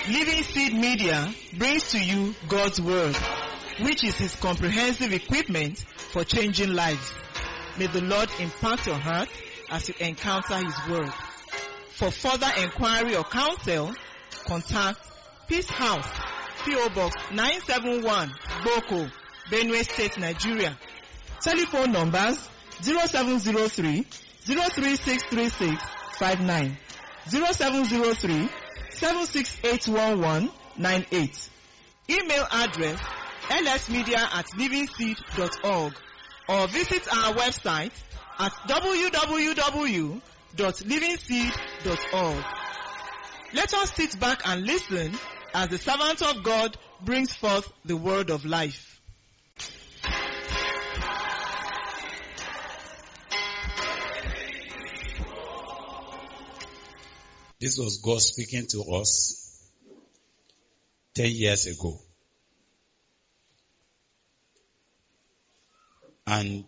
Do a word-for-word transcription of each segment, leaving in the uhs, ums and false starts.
Living Seed Media brings to you God's Word, which is His comprehensive equipment for changing lives. May the Lord impact your heart as you encounter His Word. For further inquiry or counsel, contact Peace House, P O Box nine seven one, Boko, Benue State, Nigeria. Telephone numbers zero seven zero three, zero three six three six five nine, zero seven zero three, seven six eight one one nine eight. Email address l s media at living seed dot org or visit our website at w w w dot living seed dot org. Let us sit back and listen as the servant of God brings forth the word of life. This was God speaking to us ten years ago. And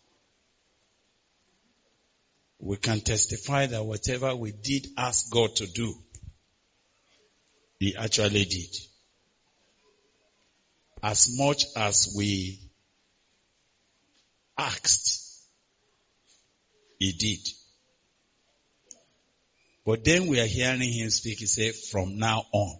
we can testify that whatever we did ask God to do, He actually did. As much as we asked, He did. But then we are hearing Him speak. He said, from now on.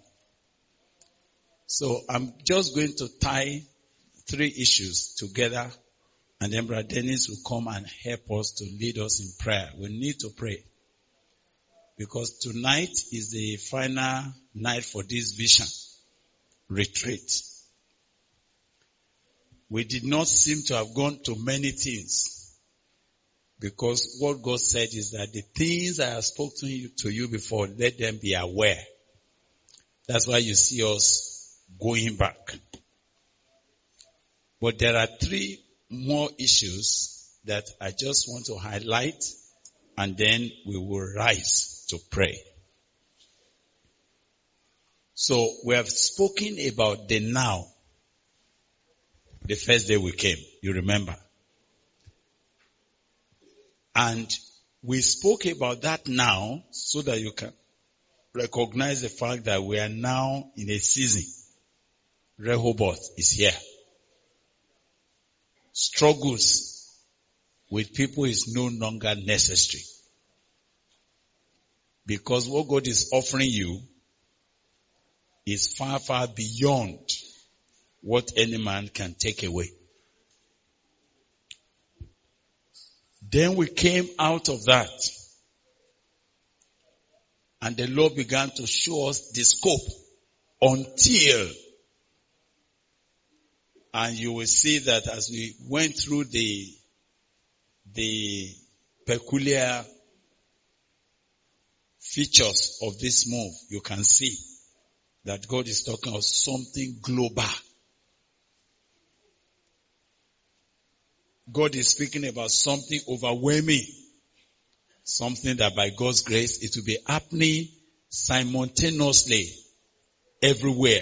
So I'm just going to tie three issues together, and then Brother Dennis will come and help us to lead us in prayer. We need to pray, because tonight is the final night for this vision retreat. We did not seem to have gone to many things, because what God said is that the things I have spoken to you, to you before, let them be aware. That's why you see us going back. But there are three more issues that I just want to highlight, and then we will rise to pray. So we have spoken about the now. The first day we came, you remember. And we spoke about that now so that you can recognize the fact that we are now in a season. Rehoboth is here. Struggles with people is no longer necessary. Because what God is offering you is far, far beyond what any man can take away. Then we came out of that, and the Lord began to show us the scope until, and you will see that as we went through the, the peculiar features of this move, you can see that God is talking of something global. God is speaking about something overwhelming. Something that by God's grace, it will be happening simultaneously everywhere.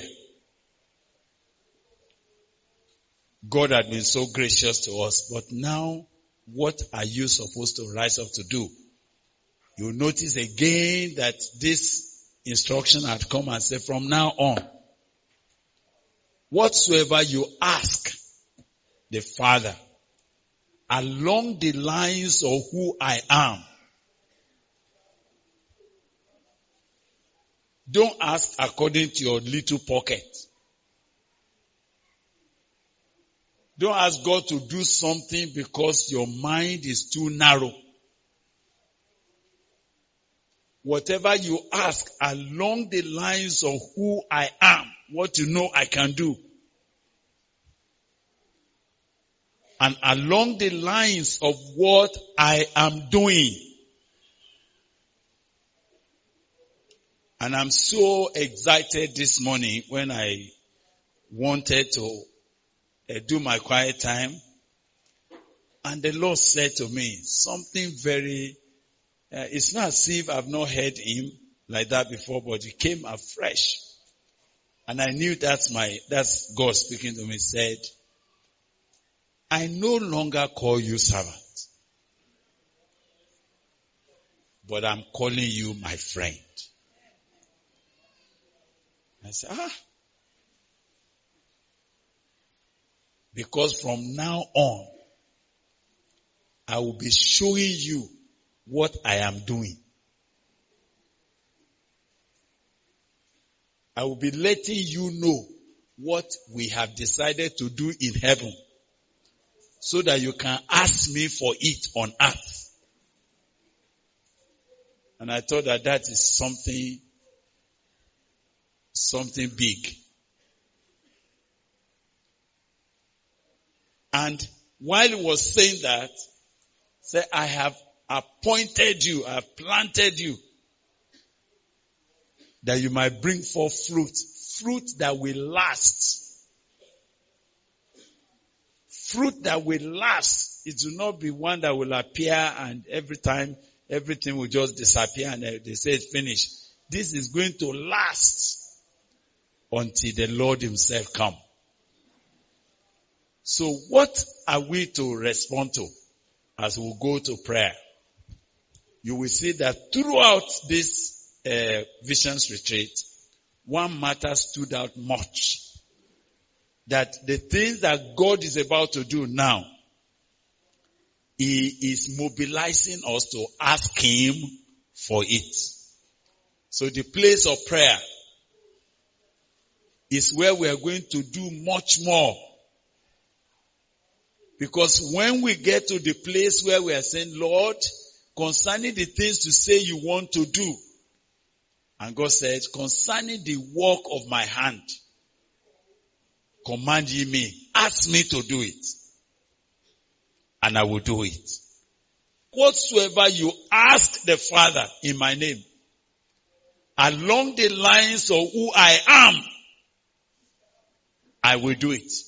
God had been so gracious to us, but now what are you supposed to rise up to do? You'll notice again that this instruction had come and said, from now on, whatsoever you ask the Father, along the lines of who I am. Don't ask according to your little pocket. Don't ask God to do something because your mind is too narrow. Whatever you ask along the lines of who I am, what you know I can do, and along the lines of what I am doing. And I'm so excited this morning when I wanted to uh, do my quiet time. And the Lord said to me something very, uh, it's not as if I've not heard Him like that before, but it came afresh. And I knew that's my, that's God speaking to me. Said, I no longer call you servant, but I'm calling you my friend. I said, ah. Because from now on, I will be showing you what I am doing. I will be letting you know what we have decided to do in heaven, so that you can ask me for it on earth. And I thought that that is something, something big. And while he was saying that, say, I have appointed you, I have planted you, that you might bring forth fruit, fruit that will last. Fruit that will last. It will not be one that will appear and every time everything will just disappear and they say it's finished. This is going to last until the Lord himself come. So what are we to respond to as we go to prayer? You will see that throughout this uh, Visions Retreat, one matter stood out much. That the things that God is about to do now, he is mobilizing us to ask him for it. So the place of prayer is where we are going to do much more. Because when we get to the place where we are saying, Lord, concerning the things you say you want to do, and God said, concerning the work of my hand, command ye me, ask me to do it, and I will do it. Whatsoever you ask the Father in my name, along the lines of who I am, I will do it.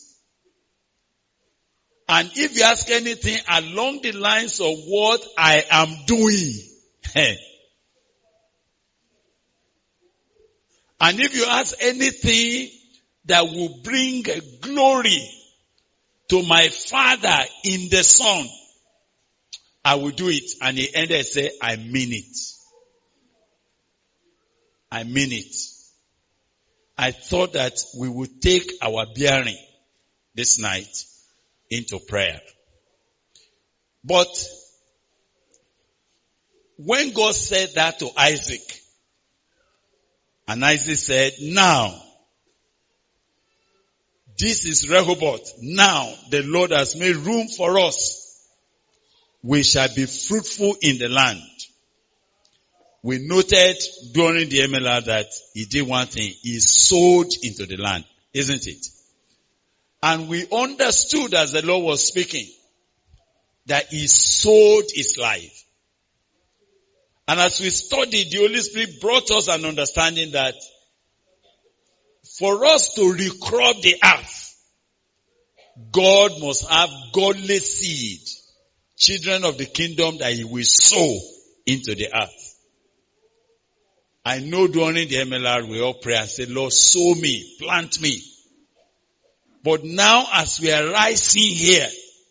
And if you ask anything along the lines of what I am doing, and if you ask anything that will bring glory to my Father in the Son, I will do it. And he ended and said, I mean it. I mean it. I thought that we would take our bearing this night into prayer. But when God said that to Isaac, and Isaac said, now, this is Rehoboth. Now the Lord has made room for us. We shall be fruitful in the land. We noted during the M L R that he did one thing. He sowed into the land, isn't it? And we understood as the Lord was speaking that he sowed his life. And as we studied, the Holy Spirit brought us an understanding that for us to recrop the earth, God must have godly seed, children of the kingdom that he will sow into the earth. I know during the M L R we all pray and say, Lord, sow me, plant me. But now as we are rising here,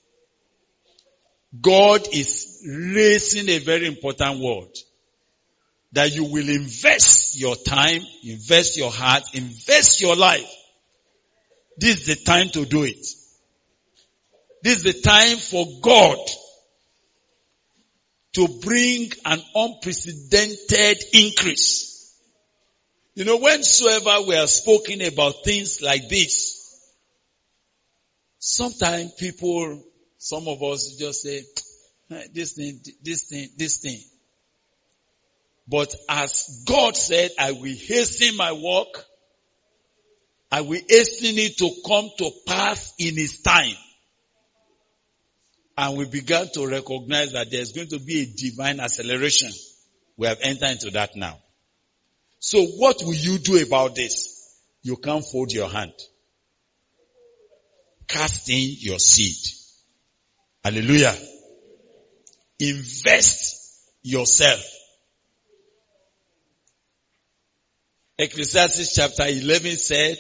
God is raising a very important word. That you will invest your time, invest your heart, invest your life. This is the time to do it. This is the time for God to bring an unprecedented increase. You know, whensoever we are speaking about things like this, sometimes people, some of us just say, this thing, this thing, this thing. But as God said, I will hasten my work. I will hasten it to come to pass in his time. And we began to recognize that there's going to be a divine acceleration. We have entered into that now. So what will you do about this? You can't fold your hand. Cast in your seed. Hallelujah. Invest yourself. Ecclesiastes chapter eleven said,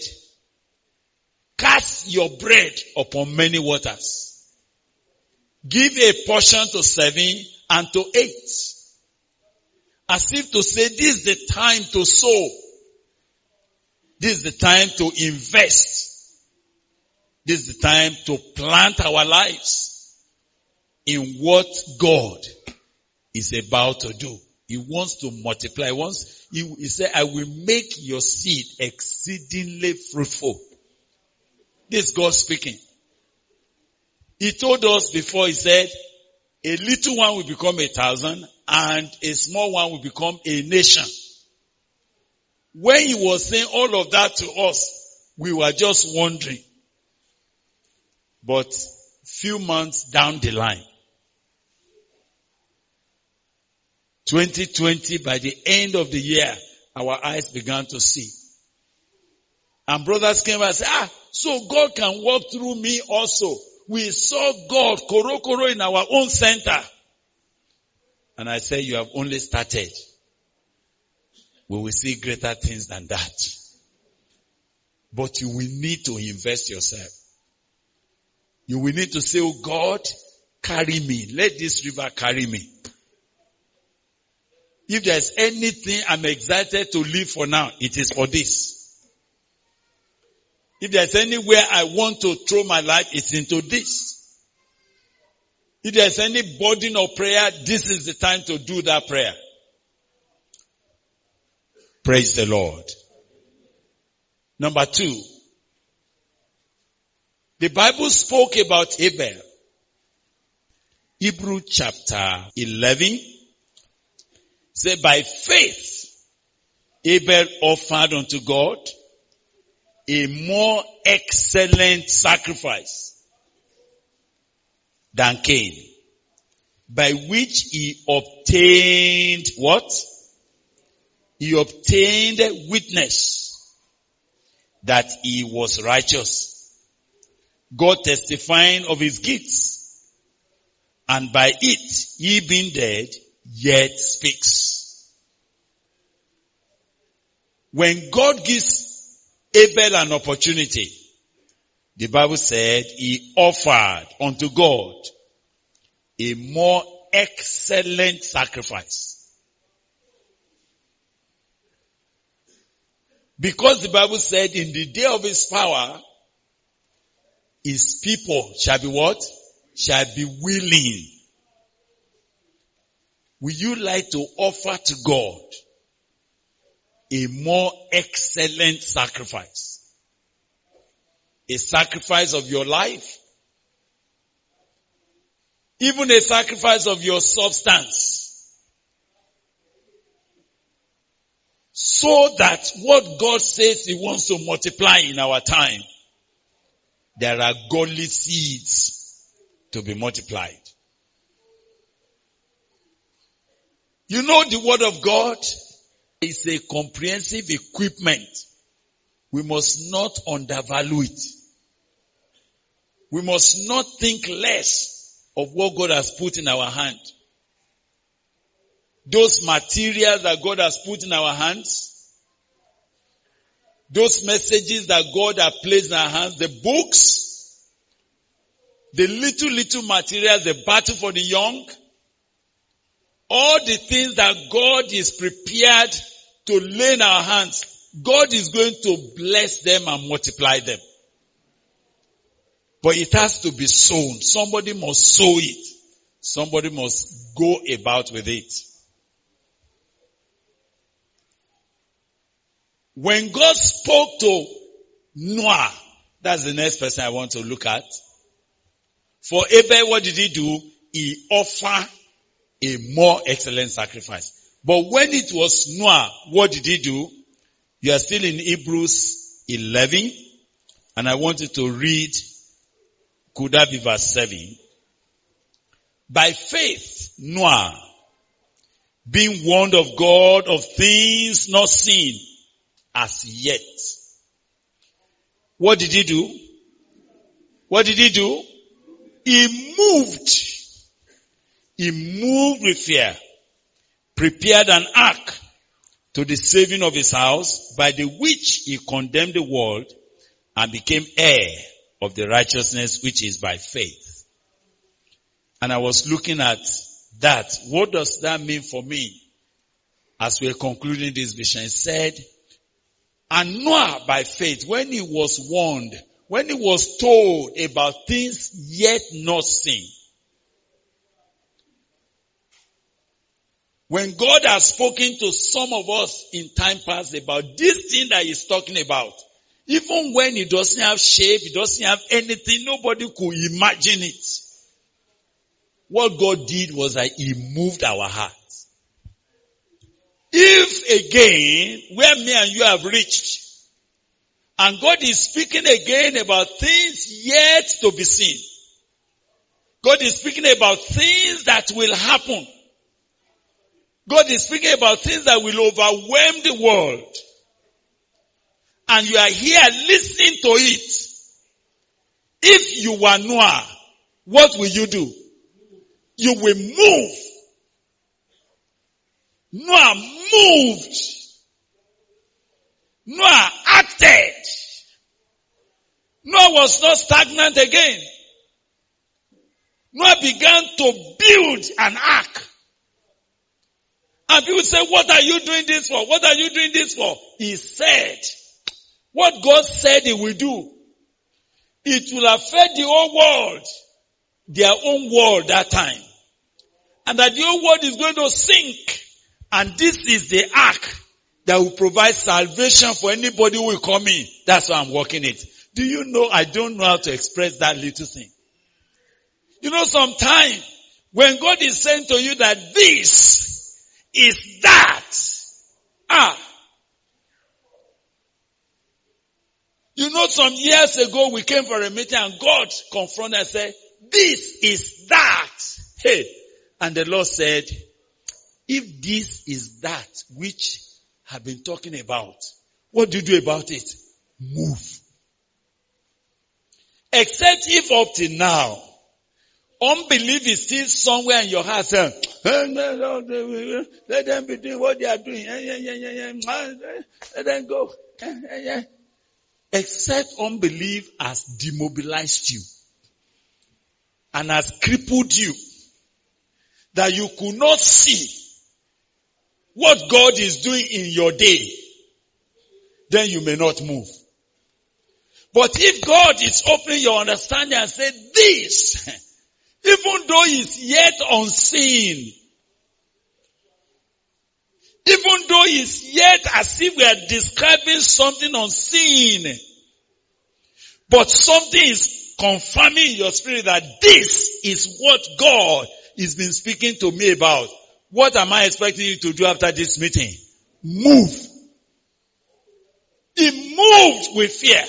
cast your bread upon many waters. Give a portion to seven and to eight. As if to say, this is the time to sow. This is the time to invest. This is the time to plant our lives in what God is about to do. He wants to multiply. He wants, he, he said, I will make your seed exceedingly fruitful. This is God speaking. He told us before, he said, a little one will become a thousand and a small one will become a nation. When he was saying all of that to us, we were just wondering. But few months down the line, twenty twenty, by the end of the year, our eyes began to see. And brothers came and said, ah, so God can walk through me also. We saw God koro koro in our own center. And I said, you have only started. We will see greater things than that. But you will need to invest yourself. You will need to say, oh God, carry me. Let this river carry me. If there's anything I'm excited to live for now, it is for this. If there's anywhere I want to throw my life, it's into this. If there's any burden of prayer, this is the time to do that prayer. Praise the Lord. Number two, the Bible spoke about Abel. Hebrew chapter eleven said, by faith, Abel offered unto God a more excellent sacrifice than Cain, by which he obtained what? He obtained witness that he was righteous, God testifying of his gifts, and by it, he being dead, yet speaks. When God gives Abel an opportunity, the Bible said he offered unto God a more excellent sacrifice. Because the Bible said in the day of his power, his people shall be what? Shall be willing. Will you like to offer to God a more excellent sacrifice? A sacrifice of your life? Even a sacrifice of your substance? So that what God says he wants to multiply in our time, there are godly seeds to be multiplied. You know the word of God is a comprehensive equipment. We must not undervalue it. We must not think less of what God has put in our hand. Those materials that God has put in our hands, those messages that God has placed in our hands, the books, the little, little materials, the battle for the young, all the things that God is prepared to lay in our hands, God is going to bless them and multiply them. But it has to be sown. Somebody must sow it. Somebody must go about with it. When God spoke to Noah, that's the next person I want to look at. For Abel, what did he do? He offered a more excellent sacrifice. But when it was Noah, what did he do? You are still in Hebrews eleven, and I want you to read, could that be verse seven? By faith, Noah, being warned of God of things not seen as yet. What did he do? What did he do? He moved. He moved with fear, prepared an ark to the saving of his house, by the which he condemned the world and became heir of the righteousness which is by faith. And I was looking at that. What does that mean for me? As we're concluding this vision, it said, And Noah, by faith, when he was warned, when he was told about things yet not seen, when God has spoken to some of us in time past about this thing that he's talking about, even when it doesn't have shape, it doesn't have anything, nobody could imagine it. What God did was that he moved our hearts. If again, where me and you have reached, and God is speaking again about things yet to be seen. God is speaking about things that will happen. God is speaking about things that will overwhelm the world. And you are here listening to it. If you were Noah, what will you do? You will move. Noah moved. Noah acted. Noah was not stagnant again. Noah began to build an ark. And people say, what are you doing this for? What are you doing this for? He said, what God said he will do, it will affect the whole world, their own world that time. And that the whole world is going to sink. And this is the ark that will provide salvation for anybody who will come in. That's why I'm working it. Do you know, I don't know how to express that little thing. You know, sometimes when God is saying to you that this is that, ah, you know, some years ago we came for a meeting and God confronted and said, this is that. Hey, and the Lord said, if this is that which I've been talking about, what do you do about it? Move. Except if up to now, unbelief is still somewhere in your heart saying, let them be doing what they are doing. Let them go. Except unbelief has demobilized you and has crippled you that you could not see what God is doing in your day, then you may not move. But if God is opening your understanding and say, this, even though it's yet unseen, even though it's yet as if we are describing something unseen, but something is confirming in your spirit that this is what God has been speaking to me about. What am I expecting you to do after this meeting? Move. He moved with fear.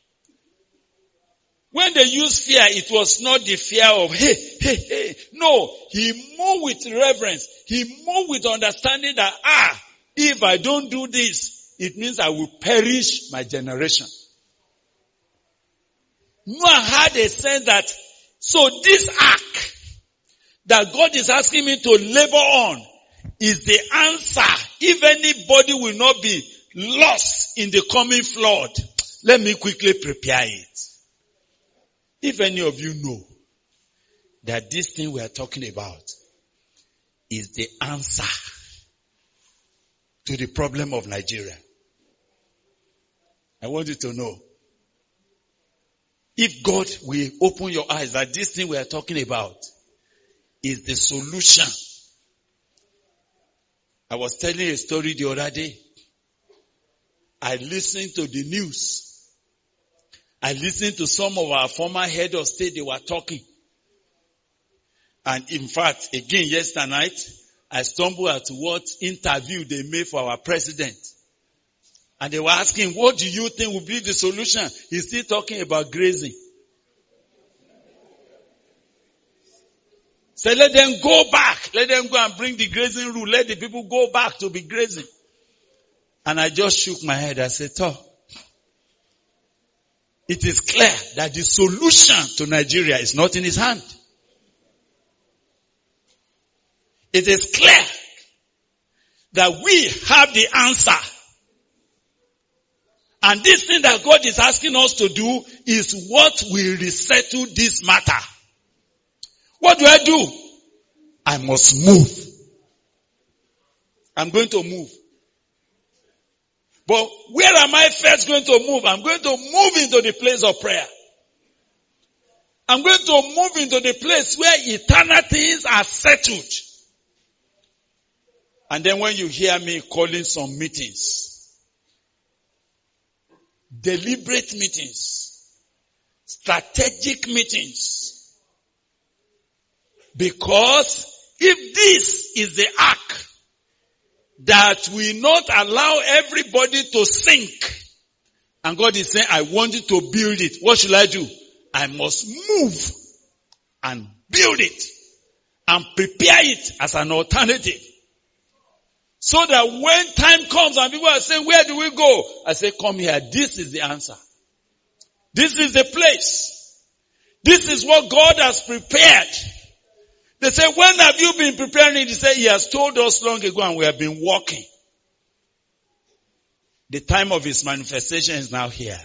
When they used fear, it was not the fear of, hey, hey, hey. No, he moved with reverence. He moved with understanding that, ah, if I don't do this, it means I will perish my generation. Noah had a sense that, so this ark that God is asking me to labor on is the answer. If anybody will not be lost in the coming flood, let me quickly prepare it. If any of you know that this thing we are talking about is the answer to the problem of Nigeria, I want you to know. If God will open your eyes that this thing we are talking about is the solution. I was telling a story the other day. I listened to the news. I listened to some of our former head of state, they were talking. And in fact, again yesterday night, I stumbled at what interview they made for our president. And they were asking, what do you think will be the solution? He's still talking about grazing. So let them go back. Let them go and bring the grazing rule. Let the people go back to be grazing. And I just shook my head. I said, oh, it is clear that the solution to Nigeria is not in his hand. It is clear that we have the answer. And this thing that God is asking us to do is what will resettle this matter. What do I do? I must move. I'm going to move. But where am I first going to move? I'm going to move into the place of prayer. I'm going to move into the place where eternal things are settled. And then when you hear me calling some meetings, deliberate meetings, strategic meetings, because if this is the ark that will not allow everybody to sink, and God is saying, I want you to build it, what should I do? I must move and build it and prepare it as an alternative. So that when time comes and people are saying, where do we go? I say, come here. This is the answer. This is the place. This is what God has prepared. They say, when have you been preparing it? He said, he has told us long ago and we have been walking. The time of his manifestation is now here.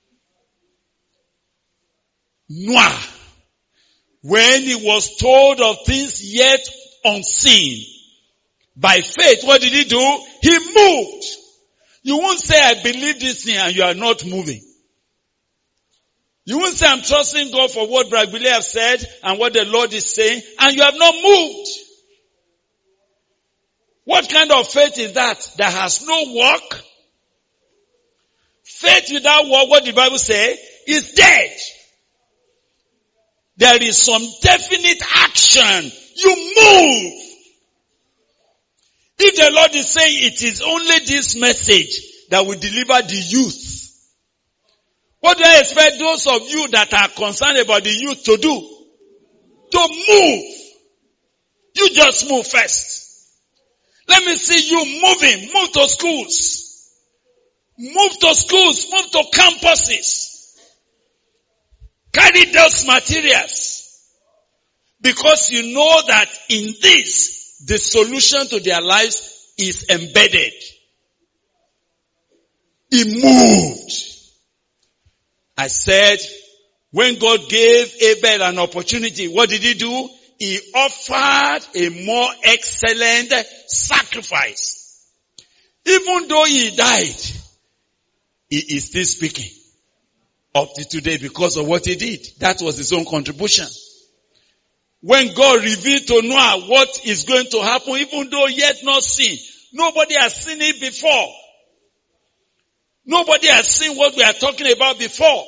Noah, when he was told of things yet unseen, by faith, what did he do? He moved. You won't say, I believe this thing and you are not moving. You won't say, I'm trusting God for what Brother Billy have said and what the Lord is saying, and you have not moved. What kind of faith is that? That has no work? Faith without work, what the Bible say, is dead. There is some definite action. You move. If the Lord is saying it is only this message that will deliver the youth, what do I expect those of you that are concerned about the youth to do? To move. You just move first. Let me see you moving. Move to schools. Move to schools. Move to campuses. Carry those materials. Because you know that in this, the solution to their lives is embedded. He moved. I said, when God gave Abel an opportunity, what did he do? He offered a more excellent sacrifice. Even though he died, he is still speaking up to today because of what he did. That was his own contribution. When God revealed to Noah what is going to happen, even though yet not seen, nobody has seen it before. Nobody has seen what we are talking about before.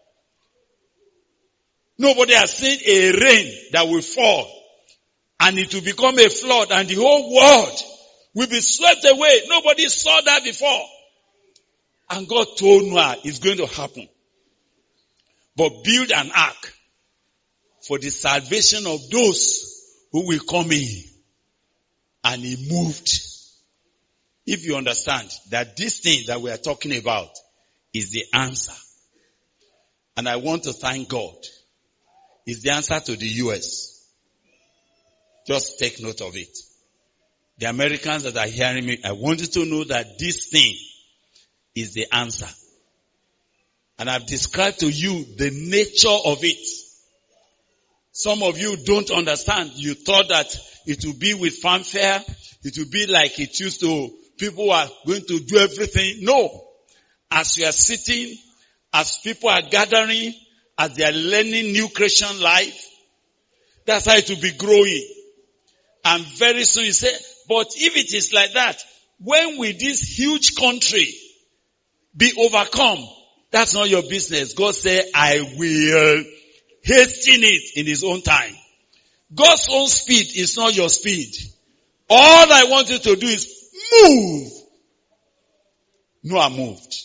Nobody has seen a rain that will fall and it will become a flood and the whole world will be swept away. Nobody saw that before. And God told Noah it's going to happen. But build an ark for the salvation of those who will come in. And he moved. If you understand that this thing that we are talking about is the answer. And I want to thank God. It's the answer to the U S. Just take note of it. The Americans that are hearing me, I want you to know that this thing is the answer. And I've described to you the nature of it. Some of you don't understand. You thought that it would be with fanfare. It would be like it used to. People are going to do everything. No. As you are sitting, as people are gathering, as they are learning new Christian life, that's how it will be growing. And very soon you say, but if it is like that, when will this huge country be overcome? That's not your business. God said, I will hasten it in his own time. God's own speed is not your speed. All I want you to do is move. Noah moved.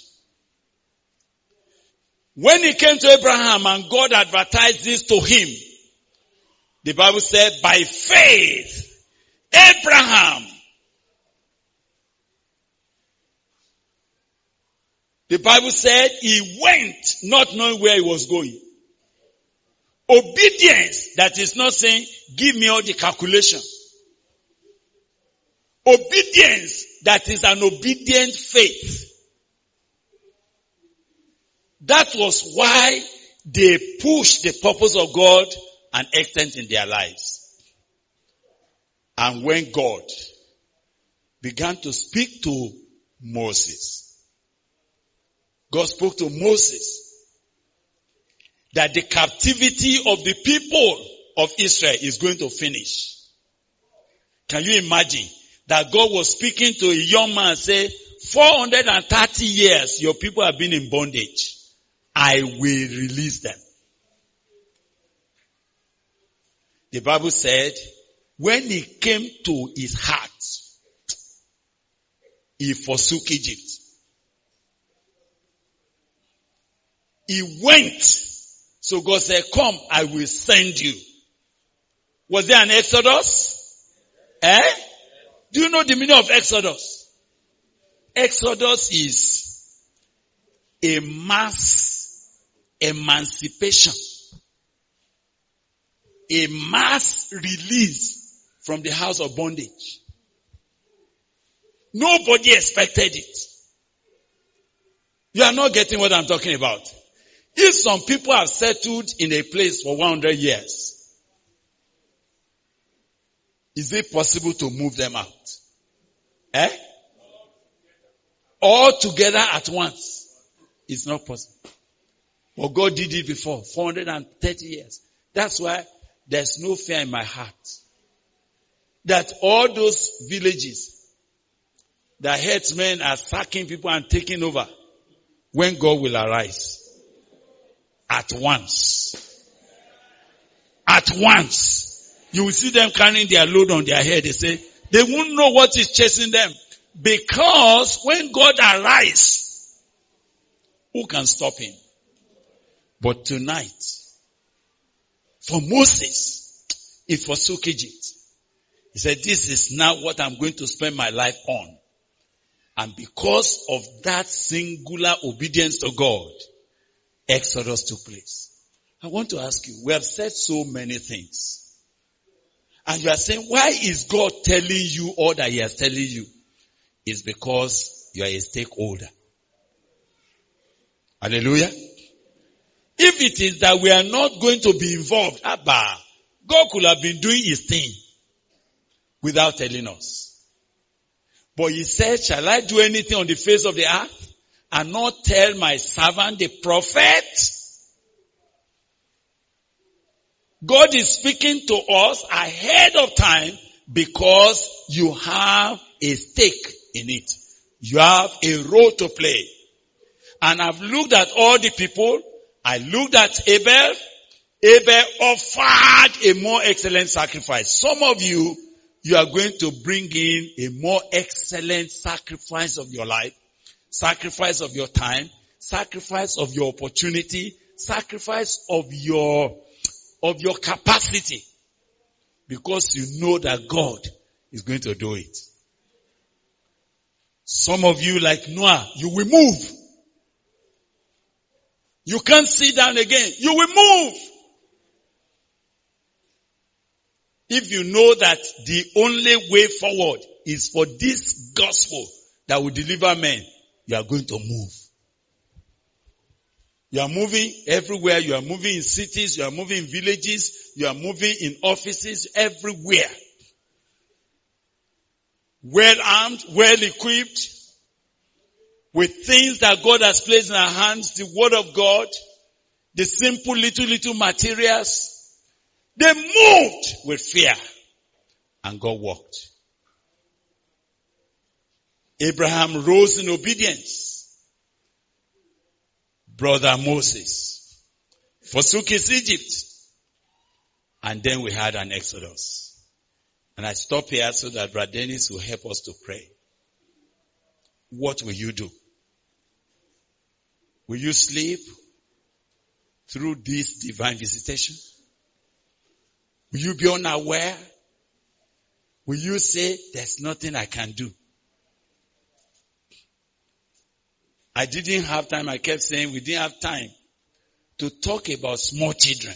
When he came to Abraham and God advertised this to him, the Bible said, by faith, Abraham, the Bible said he went not knowing where he was going. Obedience that is not saying, give me all the calculation. Obedience that is an obedient faith. That was why they pushed the purpose of God an extent in their lives. And when God began to speak to Moses, God spoke to Moses that the captivity of the people of Israel is going to finish. Can you imagine that God was speaking to a young man and say, four hundred thirty years your people have been in bondage. I will release them. The Bible said, when he came to his heart, he forsook Egypt. He went. So God said, come, I will send you. Was there an Exodus? Eh? Do you know the meaning of Exodus? Exodus is a mass emancipation. A mass release from the house of bondage. Nobody expected it. You are not getting what I'm talking about. If some people have settled in a place for one hundred years, is it possible to move them out? Eh? All together at once. It's not possible. But God did it before, four hundred thirty years. That's why there's no fear in my heart that all those villages, the headsmen are sacking people and taking over, when God will arise. At once. At once. You will see them carrying their load on their head. They say, they won't know what is chasing them. Because when God arises, who can stop him? But tonight, for Moses, he forsook Egypt. He said, this is now what I'm going to spend my life on. And because of that singular obedience to God, Exodus took place. I want to ask you, we have said so many things. And you are saying, why is God telling you all that he has telling you? It's because you are a stakeholder. Hallelujah. If it is that we are not going to be involved, Abba, God could have been doing his thing without telling us. But he said, shall I do anything on the face of the earth and not tell my servant, the prophet? God is speaking to us ahead of time because you have a stake in it. You have a role to play. And I've looked at all the people. I looked at Abel. Abel offered a more excellent sacrifice. Some of you, you are going to bring in a more excellent sacrifice of your life, sacrifice of your time, sacrifice of your opportunity, sacrifice of your, of your capacity. Because you know that God is going to do it. Some of you, like Noah, you will move. You can't sit down again. You will move. If you know that the only way forward is for this gospel that will deliver men, you are going to move. You are moving everywhere. You are moving in cities. You are moving in villages. You are moving in offices, everywhere. Well armed, well equipped, with things that God has placed in our hands, the word of God, the simple little, little materials. They moved with fear. And God walked. Abraham rose in obedience. Brother Moses forsook his Egypt. And then we had an Exodus. And I stop here so that Brother Dennis will help us to pray. What will you do? Will you sleep through this divine visitation? Will you be unaware? Will you say, there's nothing I can do? I didn't have time. I kept saying we didn't have time to talk about small children.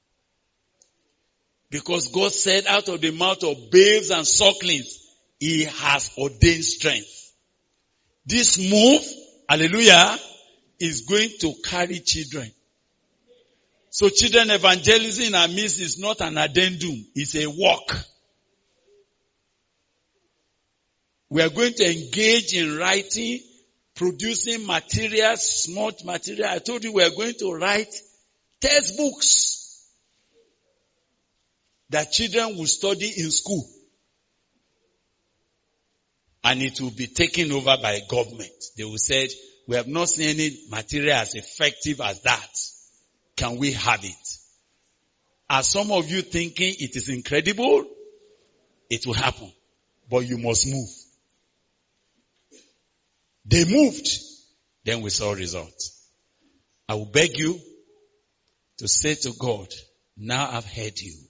Because God said out of the mouth of babes and sucklings, he has ordained strength. This move, hallelujah, is going to carry children. So children evangelism in our midst is not an addendum. It's a walk. We are going to engage in writing producing materials, smart material. I told you we are going to write textbooks that children will study in school. And it will be taken over by government. They will say, we have not seen any material as effective as that. Can we have it? Are some of you thinking it is incredible? It will happen. But you must move. They moved. Then we saw results. I will beg you to say to God, now I've heard you.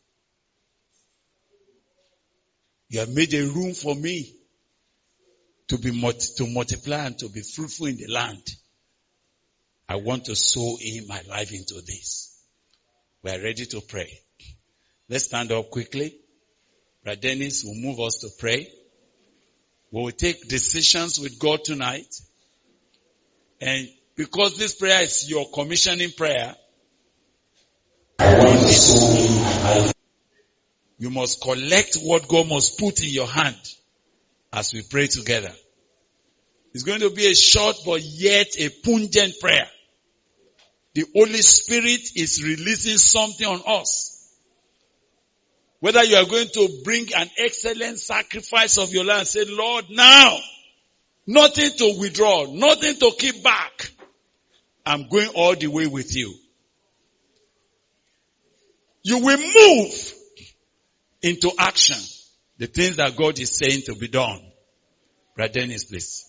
You have made a room for me to be multi- to multiply and to be fruitful in the land. I want to sow in my life into this. We are ready to pray. Let's stand up quickly. Brother Dennis will move us to pray. We will take decisions with God tonight. And because this prayer is your commissioning prayer, you must collect what God must put in your hand as we pray together. It's going to be a short but yet a pungent prayer. The Holy Spirit is releasing something on us. Whether you are going to bring an excellent sacrifice of your life and say, Lord, now, nothing to withdraw, nothing to keep back. I'm going all the way with you. You will move into action the things that God is saying to be done. Brother Dennis, please.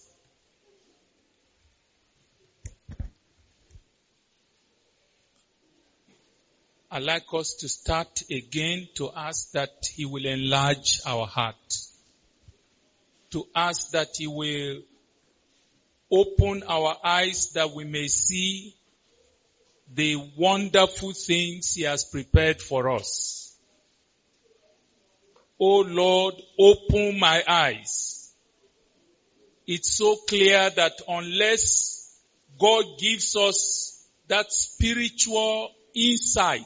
I'd like us to start again to ask that He will enlarge our heart. To ask that He will open our eyes that we may see the wonderful things He has prepared for us. Oh Lord, open my eyes. It's so clear that unless God gives us that spiritual insight,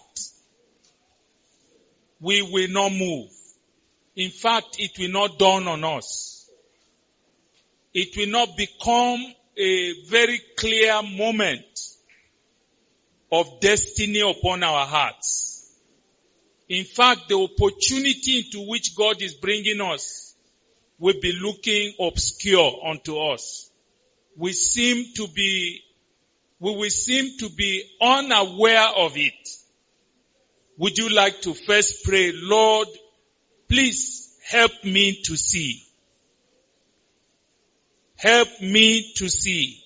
we will not move. In fact, it will not dawn on us. It will not become a very clear moment of destiny upon our hearts. In fact, the opportunity into which God is bringing us will be looking obscure unto us. We seem to be, we will seem to be unaware of it. Would you like to first pray, Lord, please help me to see. Help me to see.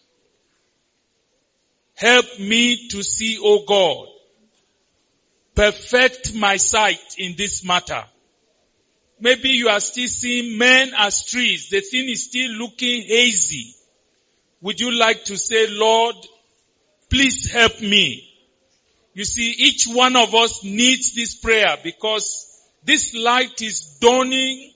Help me to see, O God. Perfect my sight in this matter. Maybe you are still seeing men as trees. The thing is still looking hazy. Would you like to say, Lord, please help me? You see, each one of us needs this prayer because this light is dawning,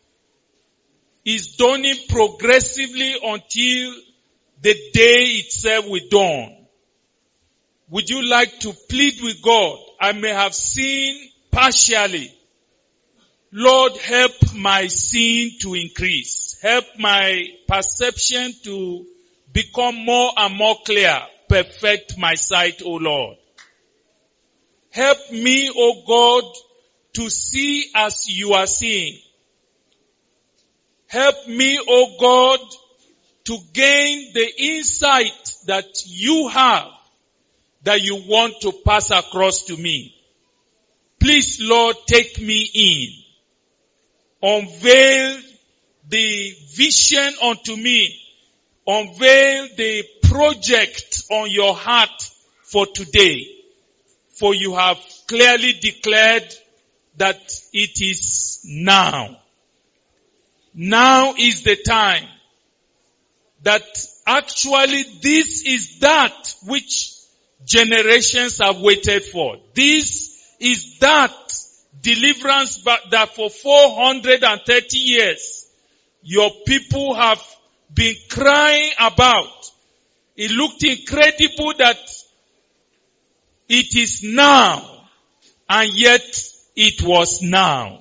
is dawning progressively until the day itself will dawn. Would you like to plead with God? I may have seen partially. Lord, help my seeing to increase. Help my perception to become more and more clear. Perfect my sight, O Lord. Help me, O God, to see as you are seeing. Help me, O God, to gain the insight that you have, that you want to pass across to me. Please, Lord, take me in. Unveil the vision unto me. Unveil the project on your heart for today. For you have clearly declared that it is now. Now is the time. That actually this is that which generations have waited for. This is that deliverance that for four hundred thirty years your people have been crying about. It looked incredible that it is now, and yet it was now.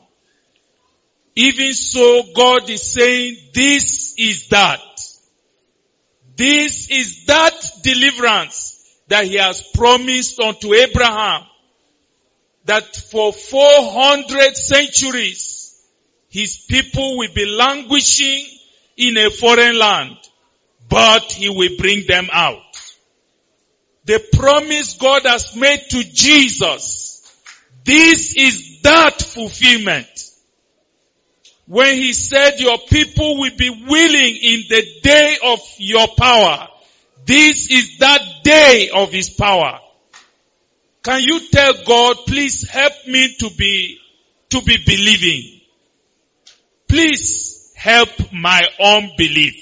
Even so, God is saying, this is that. This is that deliverance that he has promised unto Abraham, that for four hundred centuries his people will be languishing in a foreign land, but he will bring them out. The promise God has made to Jesus, this is that fulfillment. When he said your people will be willing in the day of your power, this is that day of his power. Can you tell God, please help me to be, to be believing. Please help my unbelief.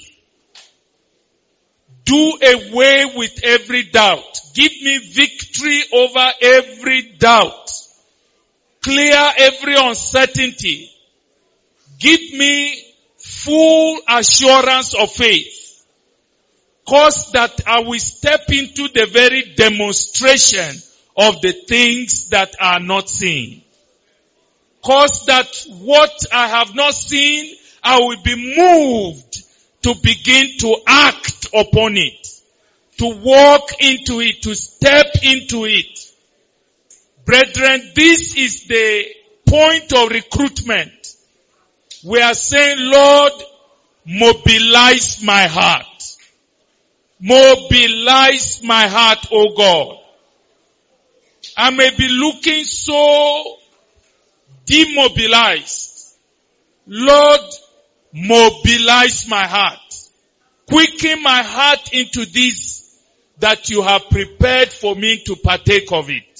Do away with every doubt. Give me victory over every doubt. Clear every uncertainty. Give me full assurance of faith. Cause that I will step into the very demonstration of the things that are not seen. Cause that what I have not seen, I will be moved to begin to act upon it, to walk into it, to step into it. Brethren, this is the point of recruitment. We are saying, Lord, mobilize my heart. Mobilize my heart, O God. I may be looking so demobilized. Lord, mobilize my heart. Quicken my heart into this that you have prepared for me to partake of it.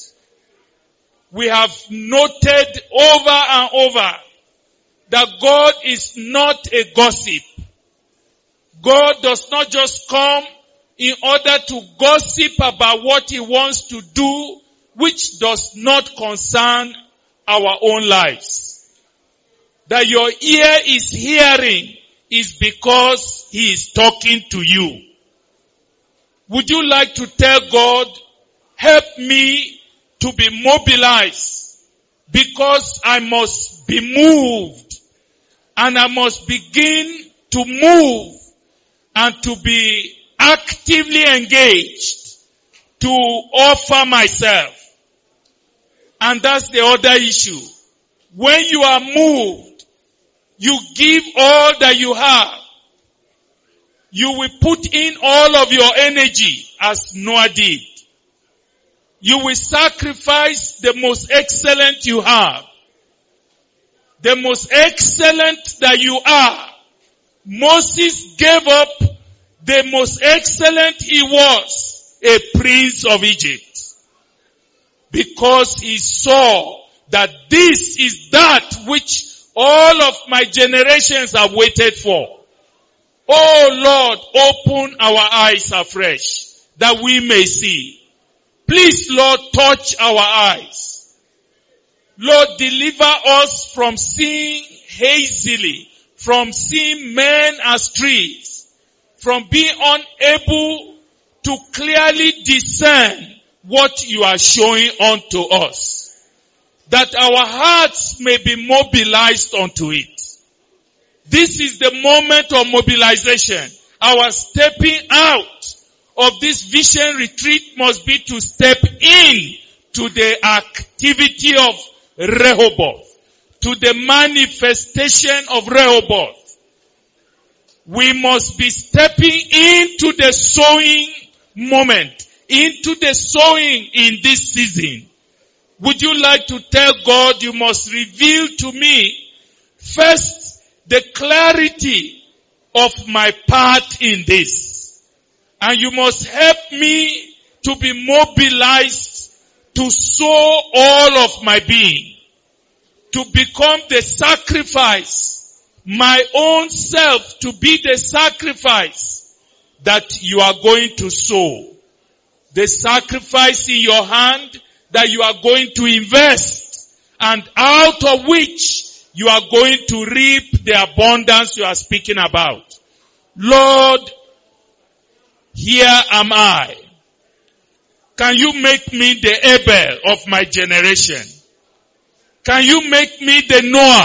We have noted over and over that God is not a gossip. God does not just come in order to gossip about what he wants to do, which does not concern our own lives. That your ear is hearing is because he is talking to you. Would you like to tell God, help me to be mobilized, because I must be moved and I must begin to move and to be actively engaged to offer myself. And that's the other issue. When you are moved, you give all that you have. You will put in all of your energy as Noah did. You will sacrifice the most excellent you have. The most excellent that you are. Moses gave up the most excellent he was, a prince of Egypt. Because he saw that this is that which all of my generations have waited for. Oh Lord, open our eyes afresh that we may see. Please, Lord, touch our eyes. Lord, deliver us from seeing hazily, from seeing men as trees, from being unable to clearly discern what you are showing unto us, that our hearts may be mobilized unto it. This is the moment of mobilization. Our stepping out of this vision retreat must be to step in to the activity of Rehoboth, to the manifestation of Rehoboth. We must be stepping into the sowing moment, into the sowing in this season. Would you like to tell God, you must reveal to me first the clarity of my part in this. And you must help me to be mobilized to sow all of my being, to become the sacrifice, my own self to be the sacrifice that you are going to sow. The sacrifice in your hand that you are going to invest, and out of which you are going to reap the abundance you are speaking about. Lord, here am I. Can you make me the Abel of my generation? Can you make me the Noah?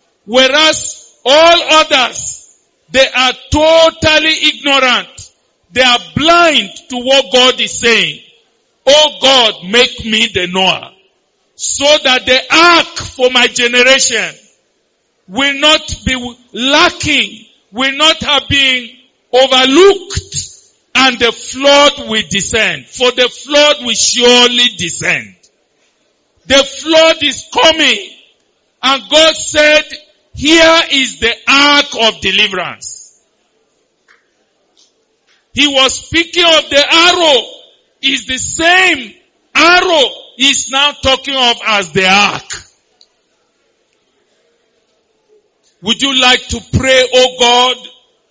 Whereas all others, they are totally ignorant. They are blind to what God is saying. Oh God, make me the Noah, so that the ark for my generation will not be lacking, will not have been overlooked, and the flood will descend. For the flood will surely descend. The flood is coming. And God said, here is the ark of deliverance. He was speaking of the arrow. It's the same arrow he's now talking of as the ark. Would you like to pray, oh God,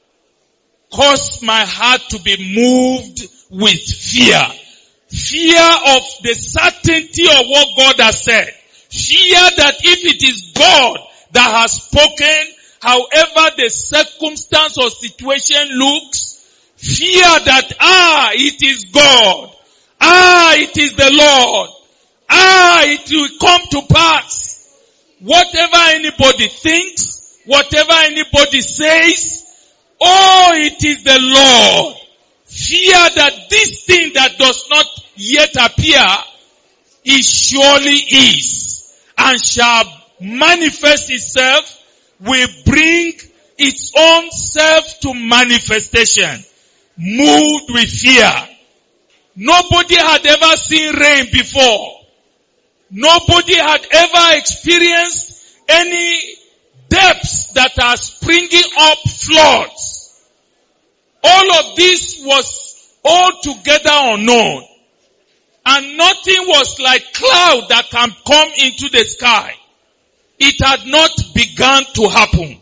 cause my heart to be moved with fear? Fear of the certainty of what God has said. Fear that if it is God that has spoken, however the circumstance or situation looks, fear that, ah, it is God. Ah, it is the Lord. Ah, it will come to pass. Whatever anybody thinks, whatever anybody says, oh, it is the Lord. Fear that this thing that does not yet appear, it surely is, and shall manifest itself, will bring its own self to manifestation. Moved with fear. Nobody had ever seen rain before. Nobody had ever experienced any depths that are springing up floods. All of this was altogether unknown. And nothing was like cloud that can come into the sky. It had not begun to happen.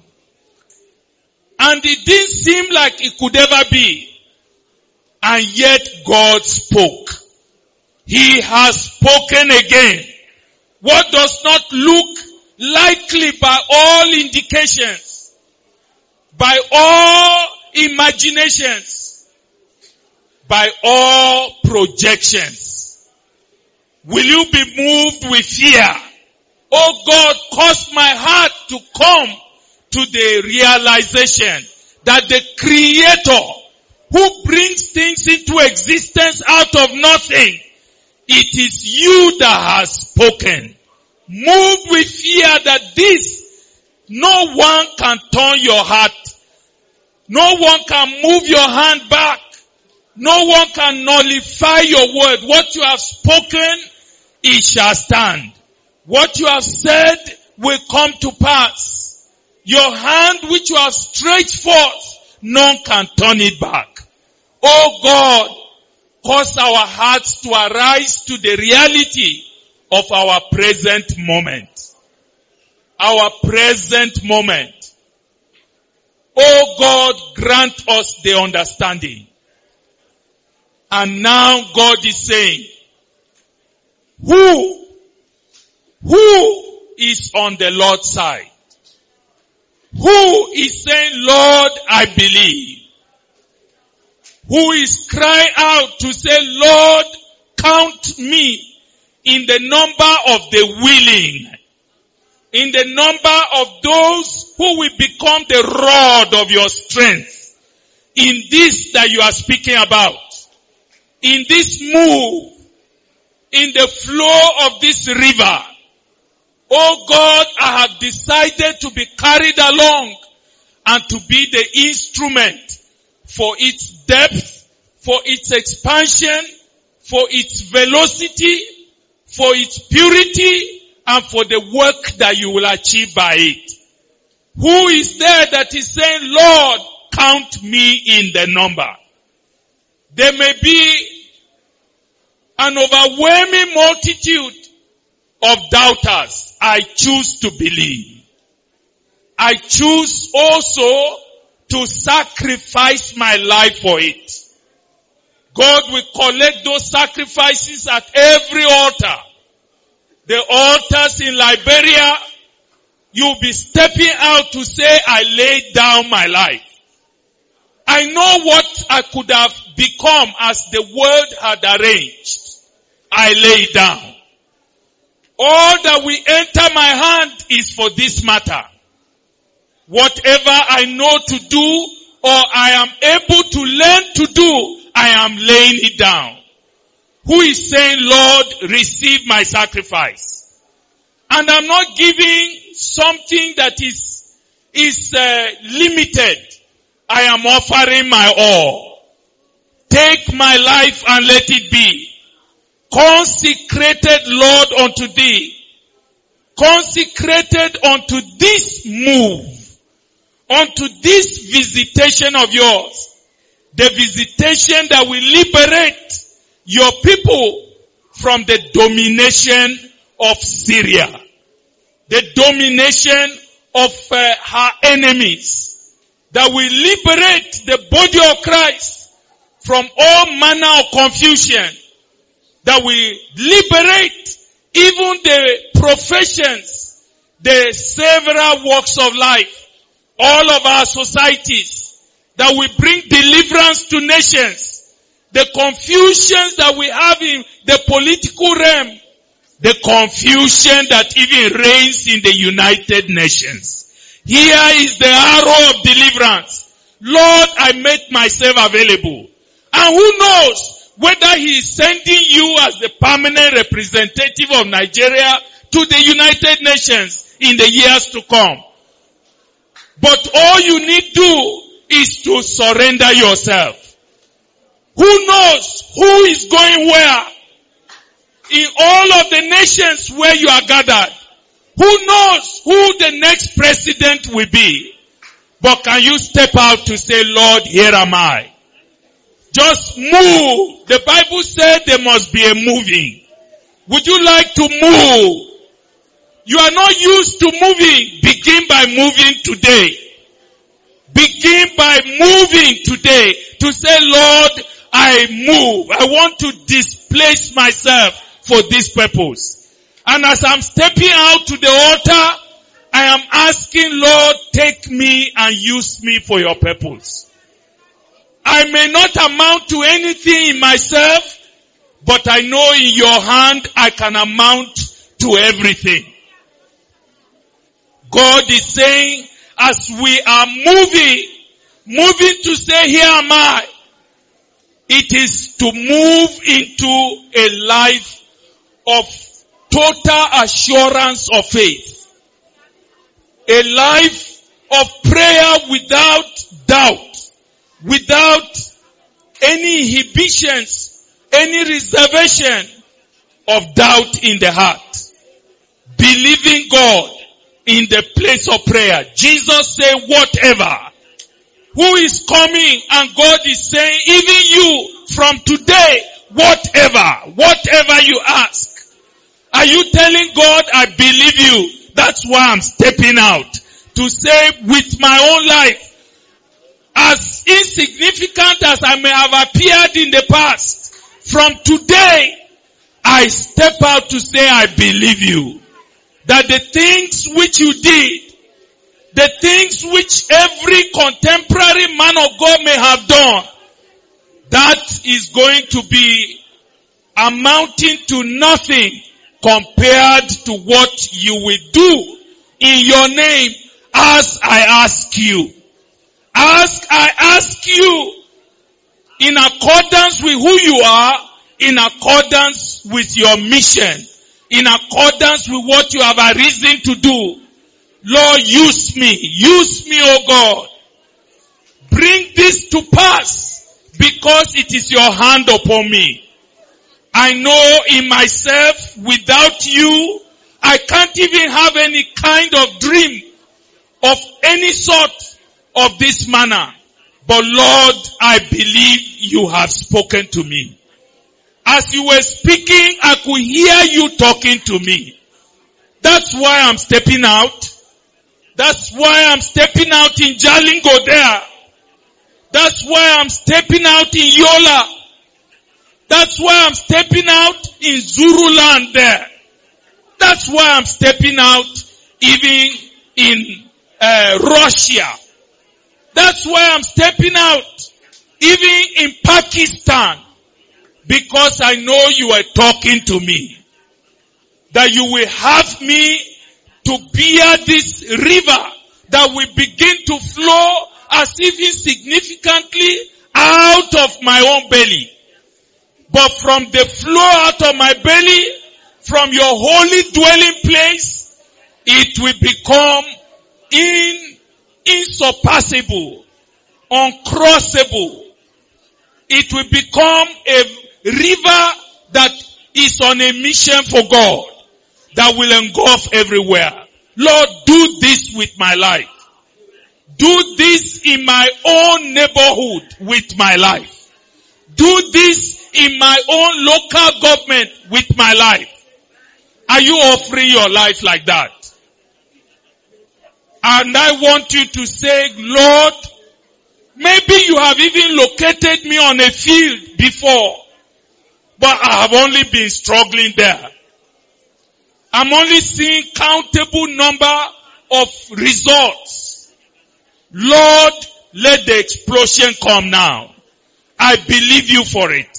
And it didn't seem like it could ever be. And yet God spoke. He has spoken again. What does not look likely by all indications, by all imaginations, by all projections. Will you be moved with fear? Oh God, cause my heart to come to the realization that the Creator who brings things into existence out of nothing, it is you that has spoken. Moved with fear that this, no one can turn your heart. No one can move your hand back. No one can nullify your word. What you have spoken, it shall stand. What you have said will come to pass. Your hand which you have stretched forth, none can turn it back. Oh God, cause our hearts to arise to the reality of our present moment. Our present moment. Oh God, grant us the understanding. And now God is saying, who, who is on the Lord's side? Who is saying, Lord, I believe? Who is crying out to say, Lord, count me in the number of the willing, in the number of those who will become the rod of your strength, in this that you are speaking about, in this move, in the flow of this river. Oh God, I have decided to be carried along and to be the instrument for its depth, for its expansion, for its velocity, for its purity, and for the work that you will achieve by it. Who is there that is saying, Lord, count me in the number? There may be an overwhelming multitude of doubters. I choose to believe. I choose also to sacrifice my life for it. God will collect those sacrifices at every altar. The altars in Liberia, you'll be stepping out to say, I laid down my life. I know what I could have become as the world had arranged. I lay down. All that will enter my hand is for this matter. Whatever I know to do, or I am able to learn to do, I am laying it down. Who is saying, Lord, receive my sacrifice? And I'm not giving something that is, is uh, limited. I am offering my all. Take my life and let it be. Consecrated, Lord, unto thee. Consecrated unto this move. Unto this visitation of yours. The visitation that will liberate your people from the domination of Syria. The domination of uh, her enemies. That will liberate the body of Christ from all manner of confusion. That will liberate even the professions, the several walks of life, all of our societies, that will bring deliverance to nations. The confusions that we have in the political realm, the confusion that even reigns in the United Nations. Here is the arrow of deliverance. Lord, I make myself available. And who knows whether he is sending you as the permanent representative of Nigeria to the United Nations in the years to come. But all you need to do is to surrender yourself. Who knows who is going where? In all of the nations where you are gathered. Who knows who the next president will be? But can you step out to say, Lord, here am I. Just move. The Bible said there must be a moving. Would you like to move? You are not used to moving. Begin by moving today. Begin by moving today to say, Lord, I move. I want to displace myself for this purpose. And as I'm stepping out to the altar, I am asking, Lord, take me and use me for your purpose. I may not amount to anything in myself, but I know in your hand I can amount to everything. God is saying, as we are moving, moving to say, here am I, it is to move into a life of total assurance of faith. A life of prayer without doubt. Without any inhibitions, any reservation of doubt in the heart. Believing God in the place of prayer. Jesus said, whatever. Who is coming and God is saying, even you from today, whatever, whatever you ask. Are you telling God, I believe you? That's why I'm stepping out to say with my own life, as insignificant as I may have appeared in the past, from today, I step out to say I believe you. That the things which you did, the things which every contemporary man of God may have done, that is going to be amounting to nothing compared to what you will do in your name as I ask you. Ask, I ask you, in accordance with who you are, in accordance with your mission, in accordance with what you have arisen to do. Lord, use me. Use me, O God. Bring this to pass because it is your hand upon me. I know in myself, without you, I can't even have any kind of dream of any sort of this manner. But Lord, I believe you have spoken to me. As you were speaking, I could hear you talking to me. That's why I'm stepping out. That's why I'm stepping out in Jalingo there. That's why I'm stepping out in Yola. That's why I'm stepping out in Zuruland there. That's why I'm stepping out even in uh, Russia. That's why I'm stepping out even in Pakistan. Because I know you are talking to me. That you will have me to bear this river that will begin to flow as if insignificantly out of my own belly. But from the flow out of my belly, from your holy dwelling place, it will become in, insurpassable, uncrossable. It will become a river that is on a mission for God, that will engulf everywhere. Lord, do this with my life. Do this in my own neighborhood with my life. Do this in my own local government with my life. Are you offering your life like that? And I want you to say, Lord, maybe you have even located me on a field before, but I have only been struggling there. I'm only seeing countable number of results. Lord, let the explosion come now. I believe you for it.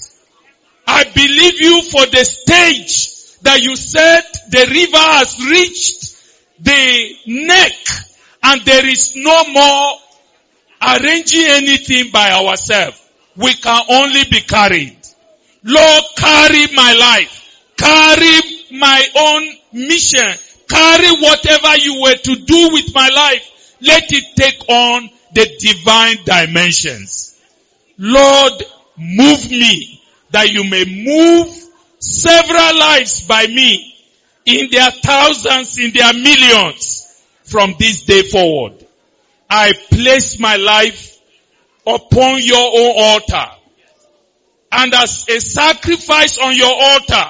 I believe you for the stage that you said the river has reached the neck and there is no more arranging anything by ourselves. We can only be carried. Lord, carry my life. Carry my own mission. Carry whatever you were to do with my life. Let it take on the divine dimensions. Lord, move me that you may move several lives by me in their thousands, in their millions from this day forward. I place my life upon your own altar. And as a sacrifice on your altar,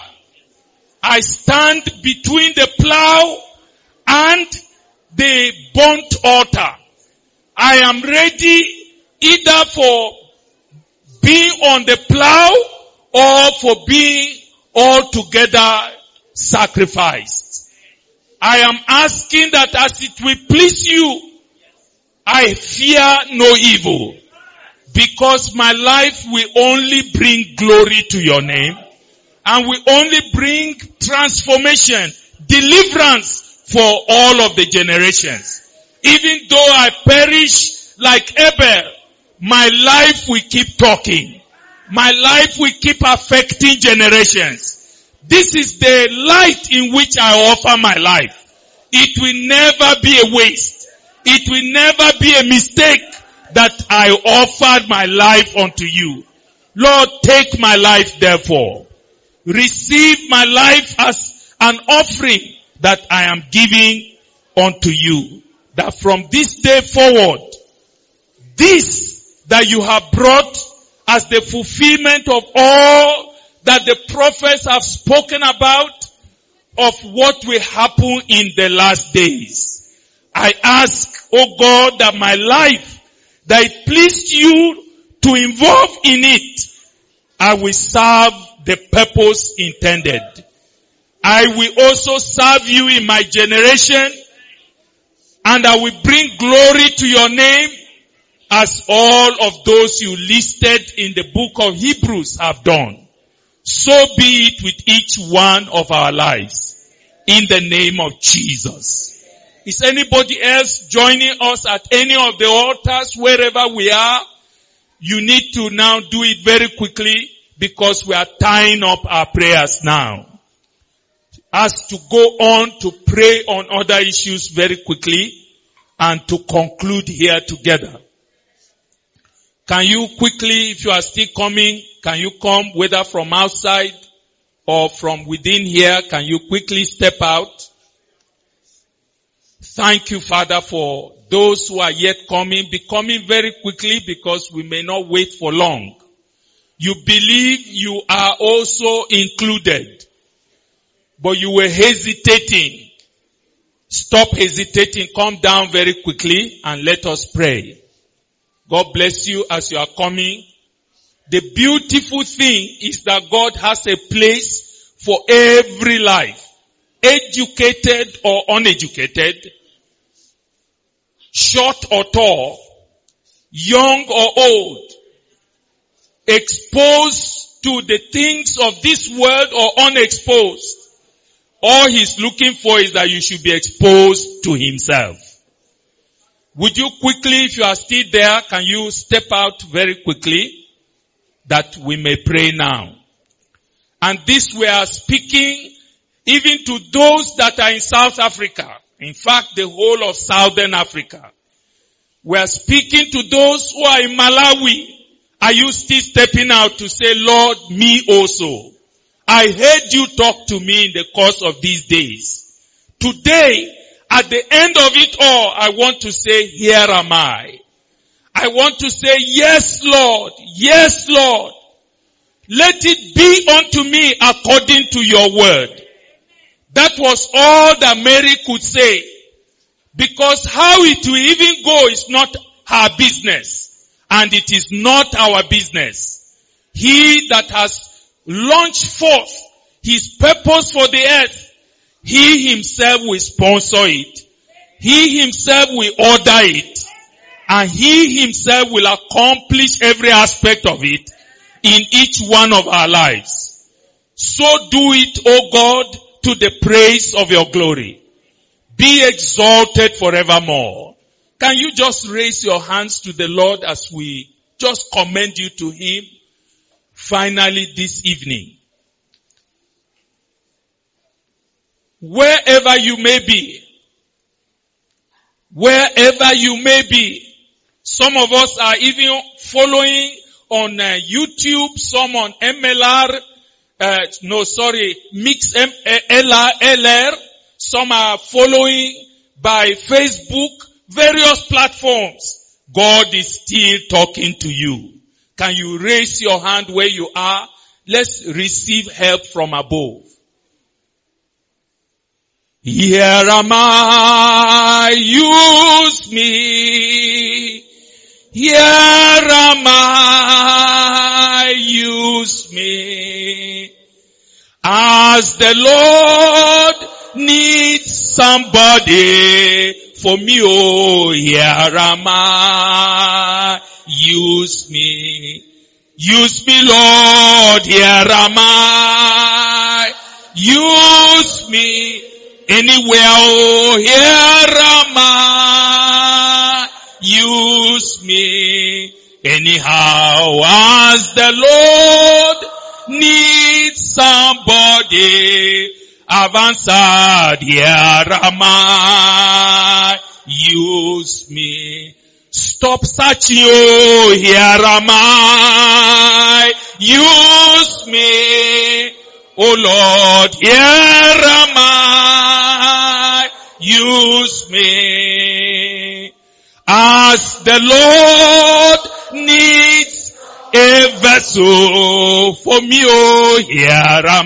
I stand between the plow and the burnt altar. I am ready either for being on the plow or for being altogether sacrificed. I am asking that as it will please you, I fear no evil, because my life will only bring glory to your name and will only bring transformation, deliverance for all of the generations. Even though I perish like Abel, my life will keep talking. My life will keep affecting generations. This is the light in which I offer my life. It will never be a waste. It will never be a mistake that I offered my life unto you. Lord, take my life therefore. Receive my life as an offering that I am giving unto you. That from this day forward, this that you have brought as the fulfillment of all that the prophets have spoken about of what will happen in the last days. I ask, oh God, that my life, that it pleased you to involve in it, I will serve the purpose intended. I will also serve you in my generation, and I will bring glory to your name as all of those you listed in the book of Hebrews have done. So be it with each one of our lives. In the name of Jesus. Is anybody else joining us at any of the altars wherever we are? You need to now do it very quickly because we are tying up our prayers now. As to go on to pray on other issues very quickly and to conclude here together. Can you quickly, if you are still coming, can you come whether from outside or from within here? Can you quickly step out? Thank you, Father, for those who are yet coming. Be coming very quickly because we may not wait for long. You believe you are also included, but you were hesitating. Stop hesitating. Come down very quickly and let us pray. God bless you as you are coming. The beautiful thing is that God has a place for every life. Educated or uneducated, short or tall, young or old, exposed to the things of this world or unexposed. All he's looking for is that you should be exposed to himself. Would you quickly, if you are still there, can you step out very quickly that we may pray now? And this we are speaking even to those that are in South Africa. In fact, the whole of Southern Africa. We are speaking to those who are in Malawi. Are you still stepping out to say, Lord, me also? I heard you talk to me in the course of these days. Today, at the end of it all, I want to say, here am I. I want to say, yes, Lord. Yes, Lord. Let it be unto me according to your word. That was all that Mary could say. Because how it will even go is not her business. And it is not our business. He that has launched forth his purpose for the earth, he himself will sponsor it. He himself will order it. And he himself will accomplish every aspect of it in each one of our lives. So do it, O God, to the praise of your glory. Be exalted forevermore. Can you just raise your hands to the Lord as we just commend you to him finally this evening? Wherever you may be, wherever you may be, some of us are even following on uh, YouTube, some on M L R, uh, no sorry, Mix M L R, some are following by Facebook, various platforms. God is still talking to you. Can you raise your hand where you are? Let's receive help from above. Here am I, use me. Here am I, use me. As the Lord needs somebody for me, oh, here am I, use me. Use me, Lord, here am I, use me. Anywhere, oh, here am I, use me. Anyhow, as the Lord needs somebody, I've answered, here am I, use me. Stop searching, oh, here am I, use me. Oh Lord, here am I, use me. As the Lord needs a vessel for me, oh, here am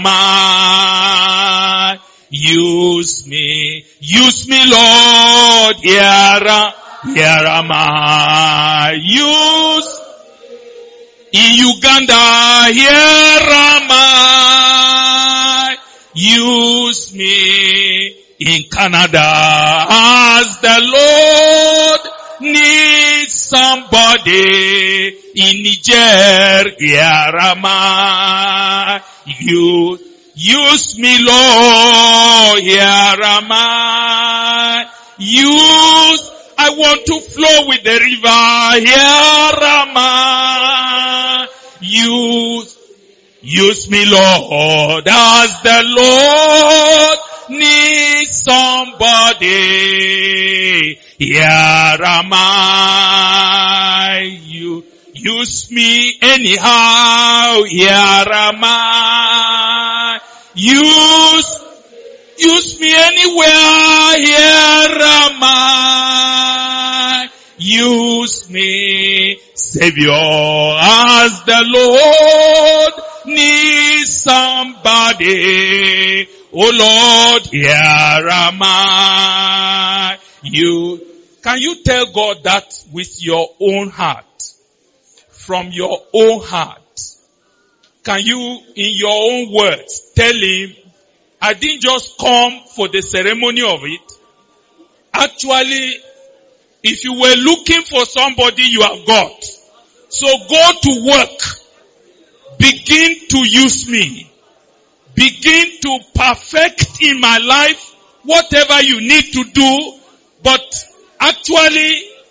I, use me. Use me, Lord, here am, here am I, use. In Uganda, here am I, use me. In Canada, as the Lord needs somebody. In Niger, here am I, use, use me, Lord, here am I, use. I want to flow with the river, here am I, use, use me, Lord, as the Lord needs somebody, here am I, you, use me anyhow, here am I, use, use me anywhere, here am I, use me, Savior, as the Lord needs somebody, oh Lord, here am I, you. Can you tell God that with your own heart? From your own heart. Can you, in your own words, tell him, I didn't just come for the ceremony of it. Actually, if you were looking for somebody, you have got. So go to work. Begin to use me. Begin to perfect in my life whatever you need to do. But actually,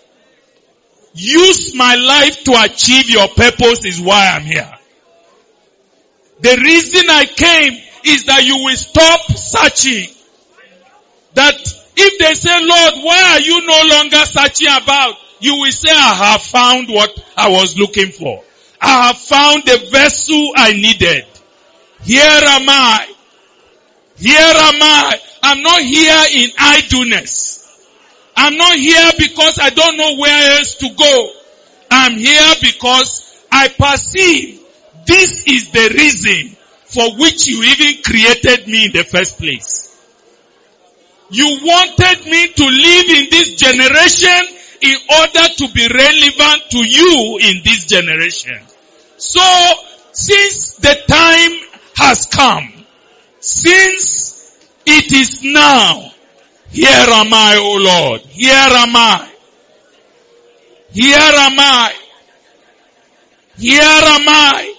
use my life to achieve your purpose is why I'm here. The reason I came is that you will stop searching. That if they say, Lord, why are you no longer searching about? You will say, I have found what I was looking for. I have found the vessel I needed. Here am I. Here am I. I'm not here in idleness. I'm not here because I don't know where else to go. I'm here because I perceive this is the reason for which you even created me in the first place. You wanted me to live in this generation in order to be relevant to you in this generation. So, since the time has come, since it is now, here am I, O Lord. Here am I. Here am I. Here am I.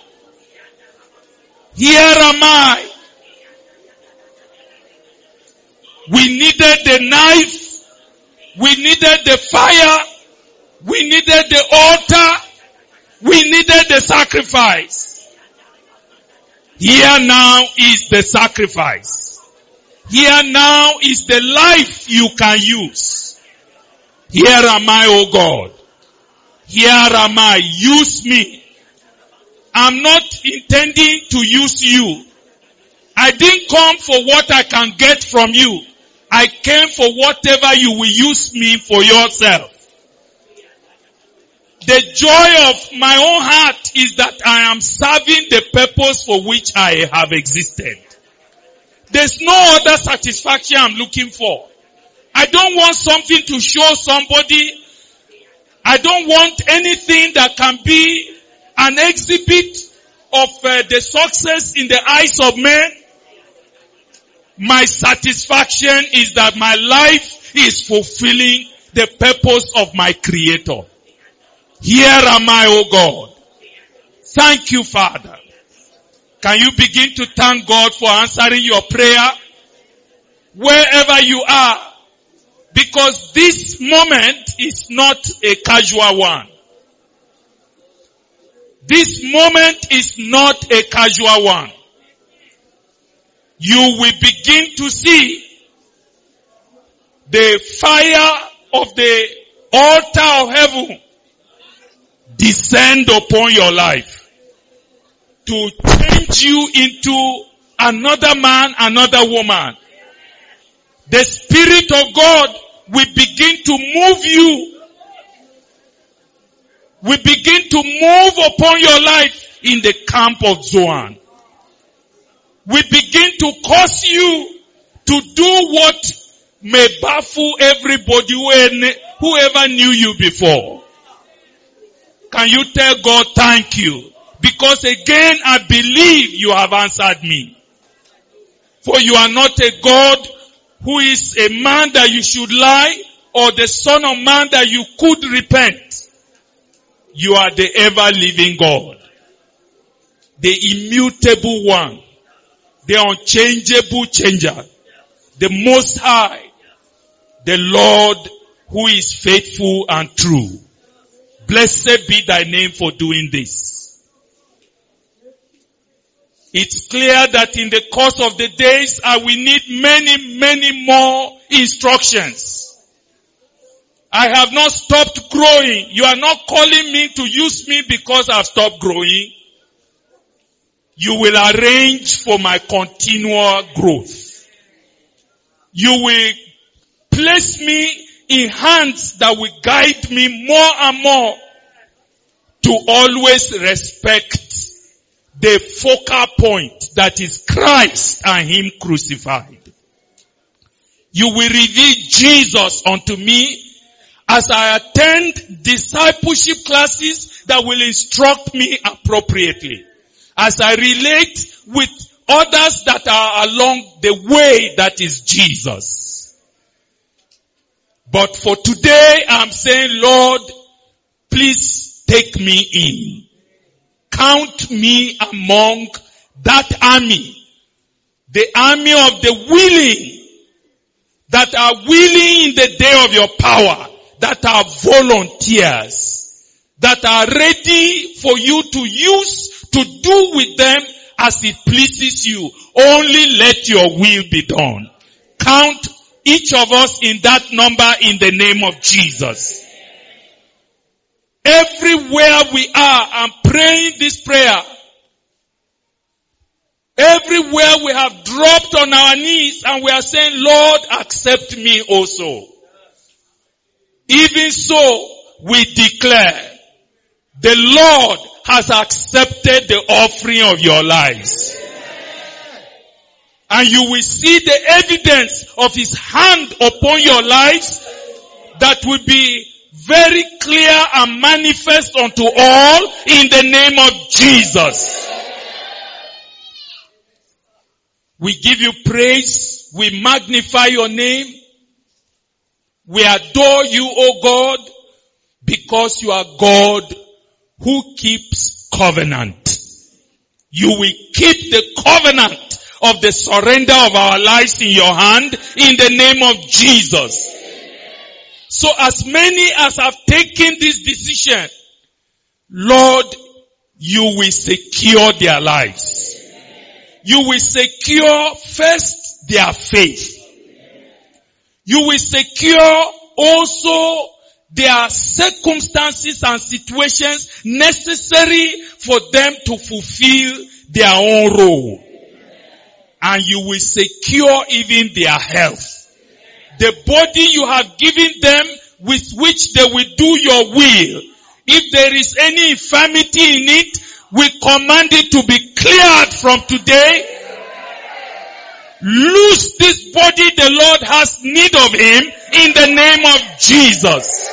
Here am I. We needed the knife. We needed the fire. We needed the altar. We needed the sacrifice. Here now is the sacrifice. Here now is the life you can use. Here am I, O God. Here am I. Use me. I'm not intending to use you. I didn't come for what I can get from you. I came for whatever you will use me for yourself. The joy of my own heart is that I am serving the purpose for which I have existed. There's no other satisfaction I'm looking for. I don't want something to show somebody. I don't want anything that can be an exhibit of uh, the success in the eyes of men. My satisfaction is that my life is fulfilling the purpose of my Creator. Here am I, O God. Thank you, Father. Can you begin to thank God for answering your prayer wherever you are? Because this moment is not a casual one. This moment is not a casual one. You will begin to see the fire of the altar of heaven descend upon your life to change you into another man, another woman. The Spirit of God will begin to move you, will begin to move upon your life in the camp of Zoan. We begin to cause you to do what may baffle everybody whoever knew you before. Can you tell God thank you? Because again, I believe you have answered me. For you are not a God who is a man that you should lie, or the son of man that you could repent. You are the ever-living God, the immutable one, the unchangeable changer, the Most High, the Lord who is faithful and true. Blessed be thy name for doing this. It's clear that in the course of the days I will need many, many more instructions. I have not stopped growing. You are not calling me to use me because I've stopped growing. You will arrange for my continual growth. You will place me in hands that will guide me more and more to always respect the focal point that is Christ and Him crucified. You will reveal Jesus unto me as I attend discipleship classes that will instruct me appropriately. As I relate with others that are along the way that is Jesus. But for today, I'm saying, Lord, please take me in. Count me among that army. The army of the willing, that are willing in the day of your power, that are volunteers that are ready for you to use to do with them as it pleases you. Only let your will be done. Count each of us in that number in the name of Jesus. Everywhere we are, I'm praying this prayer. Everywhere we have dropped on our knees and we are saying, Lord, accept me also. Even so, we declare, the Lord has accepted the offering of your lives. And you will see the evidence of His hand upon your lives that will be very clear and manifest unto all in the name of Jesus. We give you praise. We magnify your name. We adore you, O God, because you are God who keeps covenant. You will keep the covenant of the surrender of our lives in your hand in the name of Jesus. So as many as have taken this decision, Lord, you will secure their lives. You will secure first their faith. You will secure also their circumstances and situations necessary for them to fulfill their own role. And you will secure even their health. The body you have given them with which they will do your will. If there is any infirmity in it, we command it to be cleared from today. Loose this body, the Lord has need of him in the name of Jesus.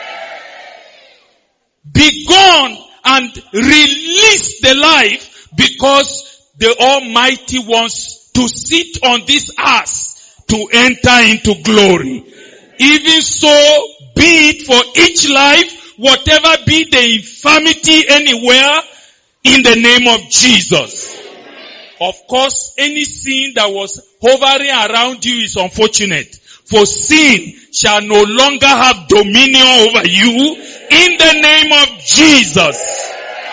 Be gone and release the life, because the Almighty wants to sit on this earth to enter into glory. Even so be it for each life, whatever be the infirmity anywhere, in the name of Jesus. Of course, any sin that was hovering around you is unfortunate. For sin shall no longer have dominion over you in the name of Jesus.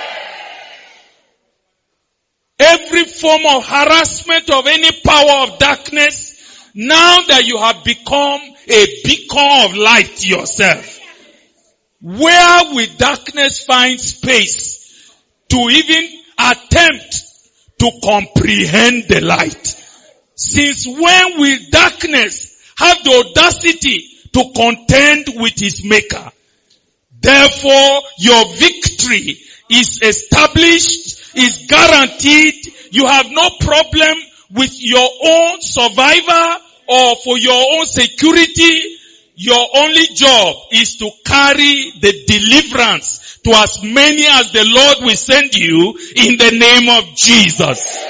Every form of harassment of any power of darkness, now that you have become a beacon of light yourself, where will darkness find space to even attempt to comprehend the light? Since when will darkness have the audacity to contend with his maker? Therefore, your victory is established, is guaranteed. You have no problem with your own survival or for your own security. Your only job is to carry the deliverance to as many as the Lord will send you in the name of Jesus.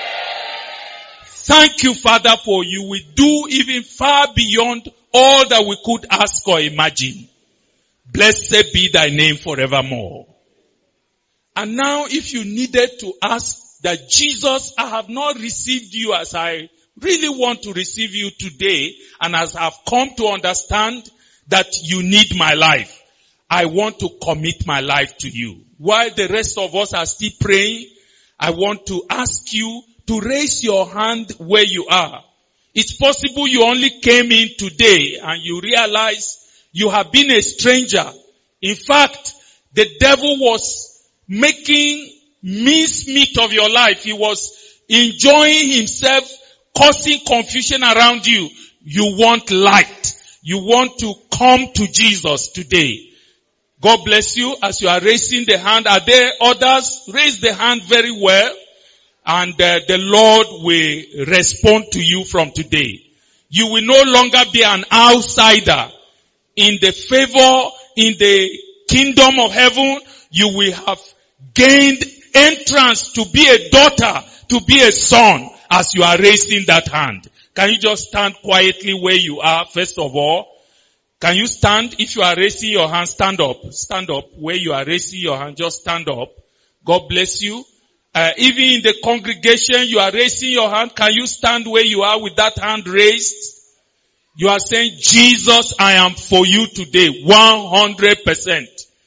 Thank you, Father, for you will do even far beyond all that we could ask or imagine. Blessed be thy name forevermore. And now, if you needed to ask that, Jesus, I have not received you as I really want to receive you today, and as I've come to understand that you need my life, I want to commit my life to you. While the rest of us are still praying, I want to ask you to raise your hand where you are. It's possible you only came in today and you realize you have been a stranger. In fact, the devil was making mincemeat of your life. He was enjoying himself, causing confusion around you. You want light. You want to come to Jesus today. God bless you. As you are raising the hand, are there others? Raise the hand very well, and uh, the Lord will respond to you from today. You will no longer be an outsider. In the favor, in the kingdom of heaven, you will have gained entrance to be a daughter, to be a son, as you are raising that hand. Can you just stand quietly where you are, first of all? Can you stand? If you are raising your hand, stand up. Stand up. Where you are raising your hand, just stand up. God bless you. Uh, even in the congregation, you are raising your hand. Can you stand where you are with that hand raised? You are saying, Jesus, I am for you today, one hundred percent.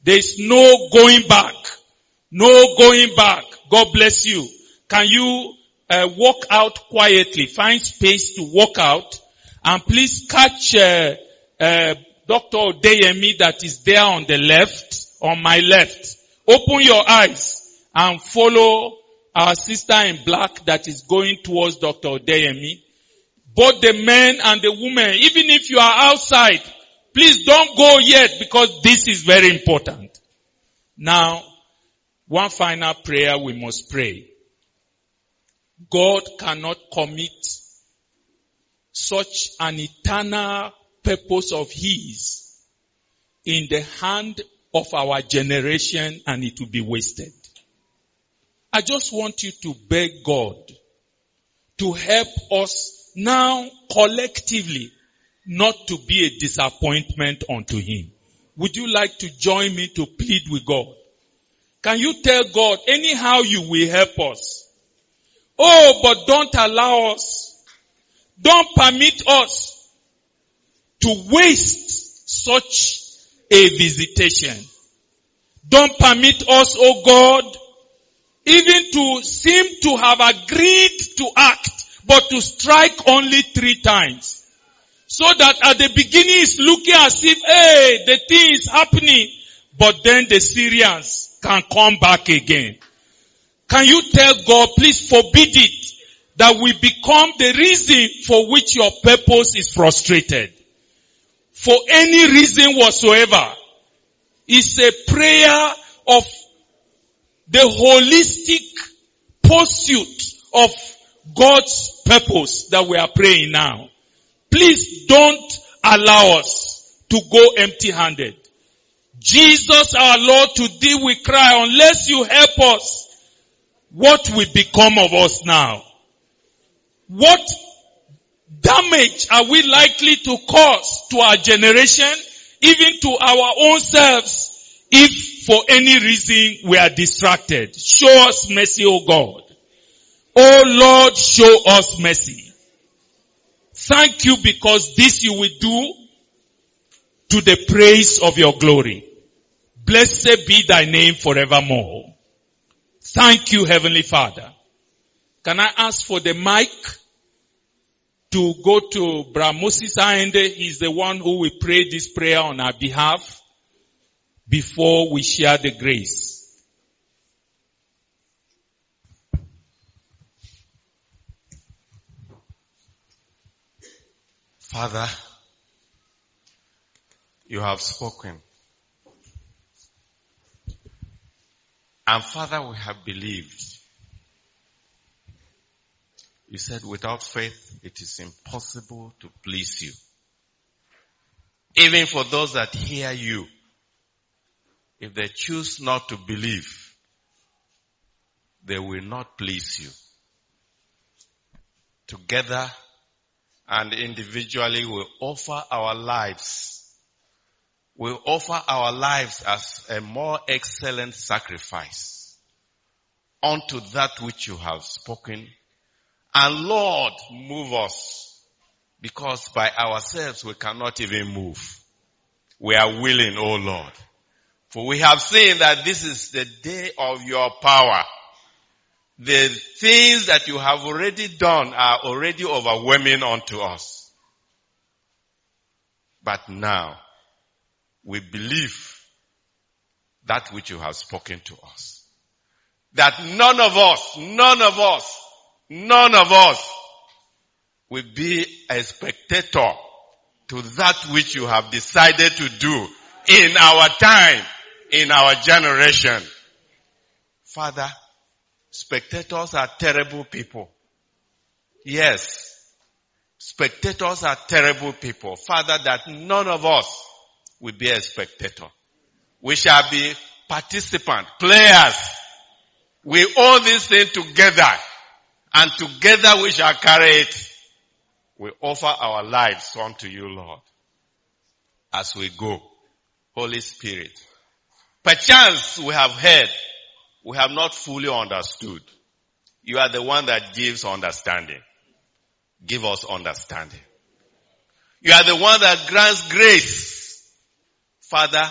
There's no going back. No going back. God bless you. Can you uh, walk out quietly? Find space to walk out. And please catch uh, uh, Doctor Odeyemi that is there on the left, on my left. Open your eyes and follow our sister in black that is going towards Doctor Odeyemi. Both the men and the women, even if you are outside, please don't go yet because this is very important. Now, one final prayer we must pray. God cannot commit such an eternal purpose of His in the hand of our generation and it will be wasted. I just want you to beg God to help us now collectively not to be a disappointment unto Him. Would you like to join me to plead with God? Can you tell God, anyhow you will help us? Oh, but don't allow us. Don't permit us to waste such a visitation. Don't permit us, oh God, even to seem to have agreed to act, but to strike only three times. So that at the beginning it's looking as if, hey, the thing is happening, but then the Syrians can come back again. Can you tell God, please forbid it, that we become the reason for which your purpose is frustrated? For any reason whatsoever. It's a prayer of the holistic pursuit of God's purpose that we are praying now. Please don't allow us to go empty-handed. Jesus our Lord, today we cry, unless you help us, what will become of us now? What damage are we likely to cause to our generation, even to our own selves, if for any reason we are distracted? Show us mercy, O God. O Lord, show us mercy. Thank you because this you will do to the praise of your glory. Blessed be thy name forevermore. Thank you, Heavenly Father. Can I ask for the mic to go to Bra Moses Aende? He's the one who will pray this prayer on our behalf before we share the grace. Father, you have spoken. And Father, we have believed. You said without faith, it is impossible to please you. Even for those that hear you, if they choose not to believe, they will not please you. Together and individually, we offer our lives. We offer our lives as a more excellent sacrifice unto that which you have spoken. And Lord, move us, because by ourselves we cannot even move. We are willing, O Lord. For we have seen that this is the day of your power. The things that you have already done are already overwhelming unto us. But now, we believe that which you have spoken to us. That none of us, none of us, none of us will be a spectator to that which you have decided to do in our time, in our generation. Father, spectators are terrible people. Yes, spectators are terrible people. Father, that none of us will be a spectator. We shall be participants, players. We own this thing together, and together we shall carry it. We offer our lives unto you, Lord, as we go. Holy Spirit, perchance we have heard, we have not fully understood. You are the one that gives understanding. Give us understanding. You are the one that grants grace. Father,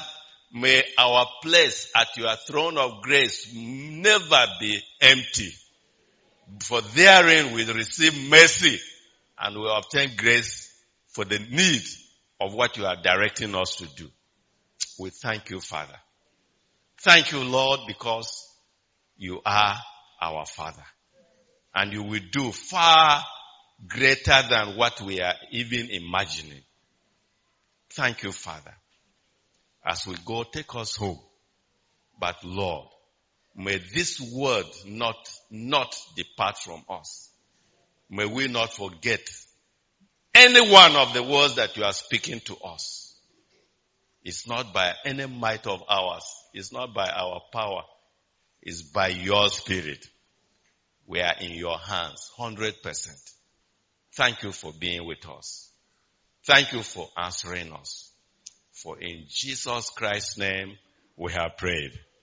may our place at your throne of grace never be empty. For therein we receive mercy and we obtain grace for the need of what you are directing us to do. We thank you, Father. Thank you, Lord, because you are our Father. And you will do far greater than what we are even imagining. Thank you, Father. As we go, take us home. But Lord, may this word not, not depart from us. May we not forget any one of the words that you are speaking to us. It's not by any might of ours. It's not by our power. It's by your Spirit. We are in your hands, one hundred percent. Thank you for being with us. Thank you for answering us. For in Jesus Christ's name we have prayed.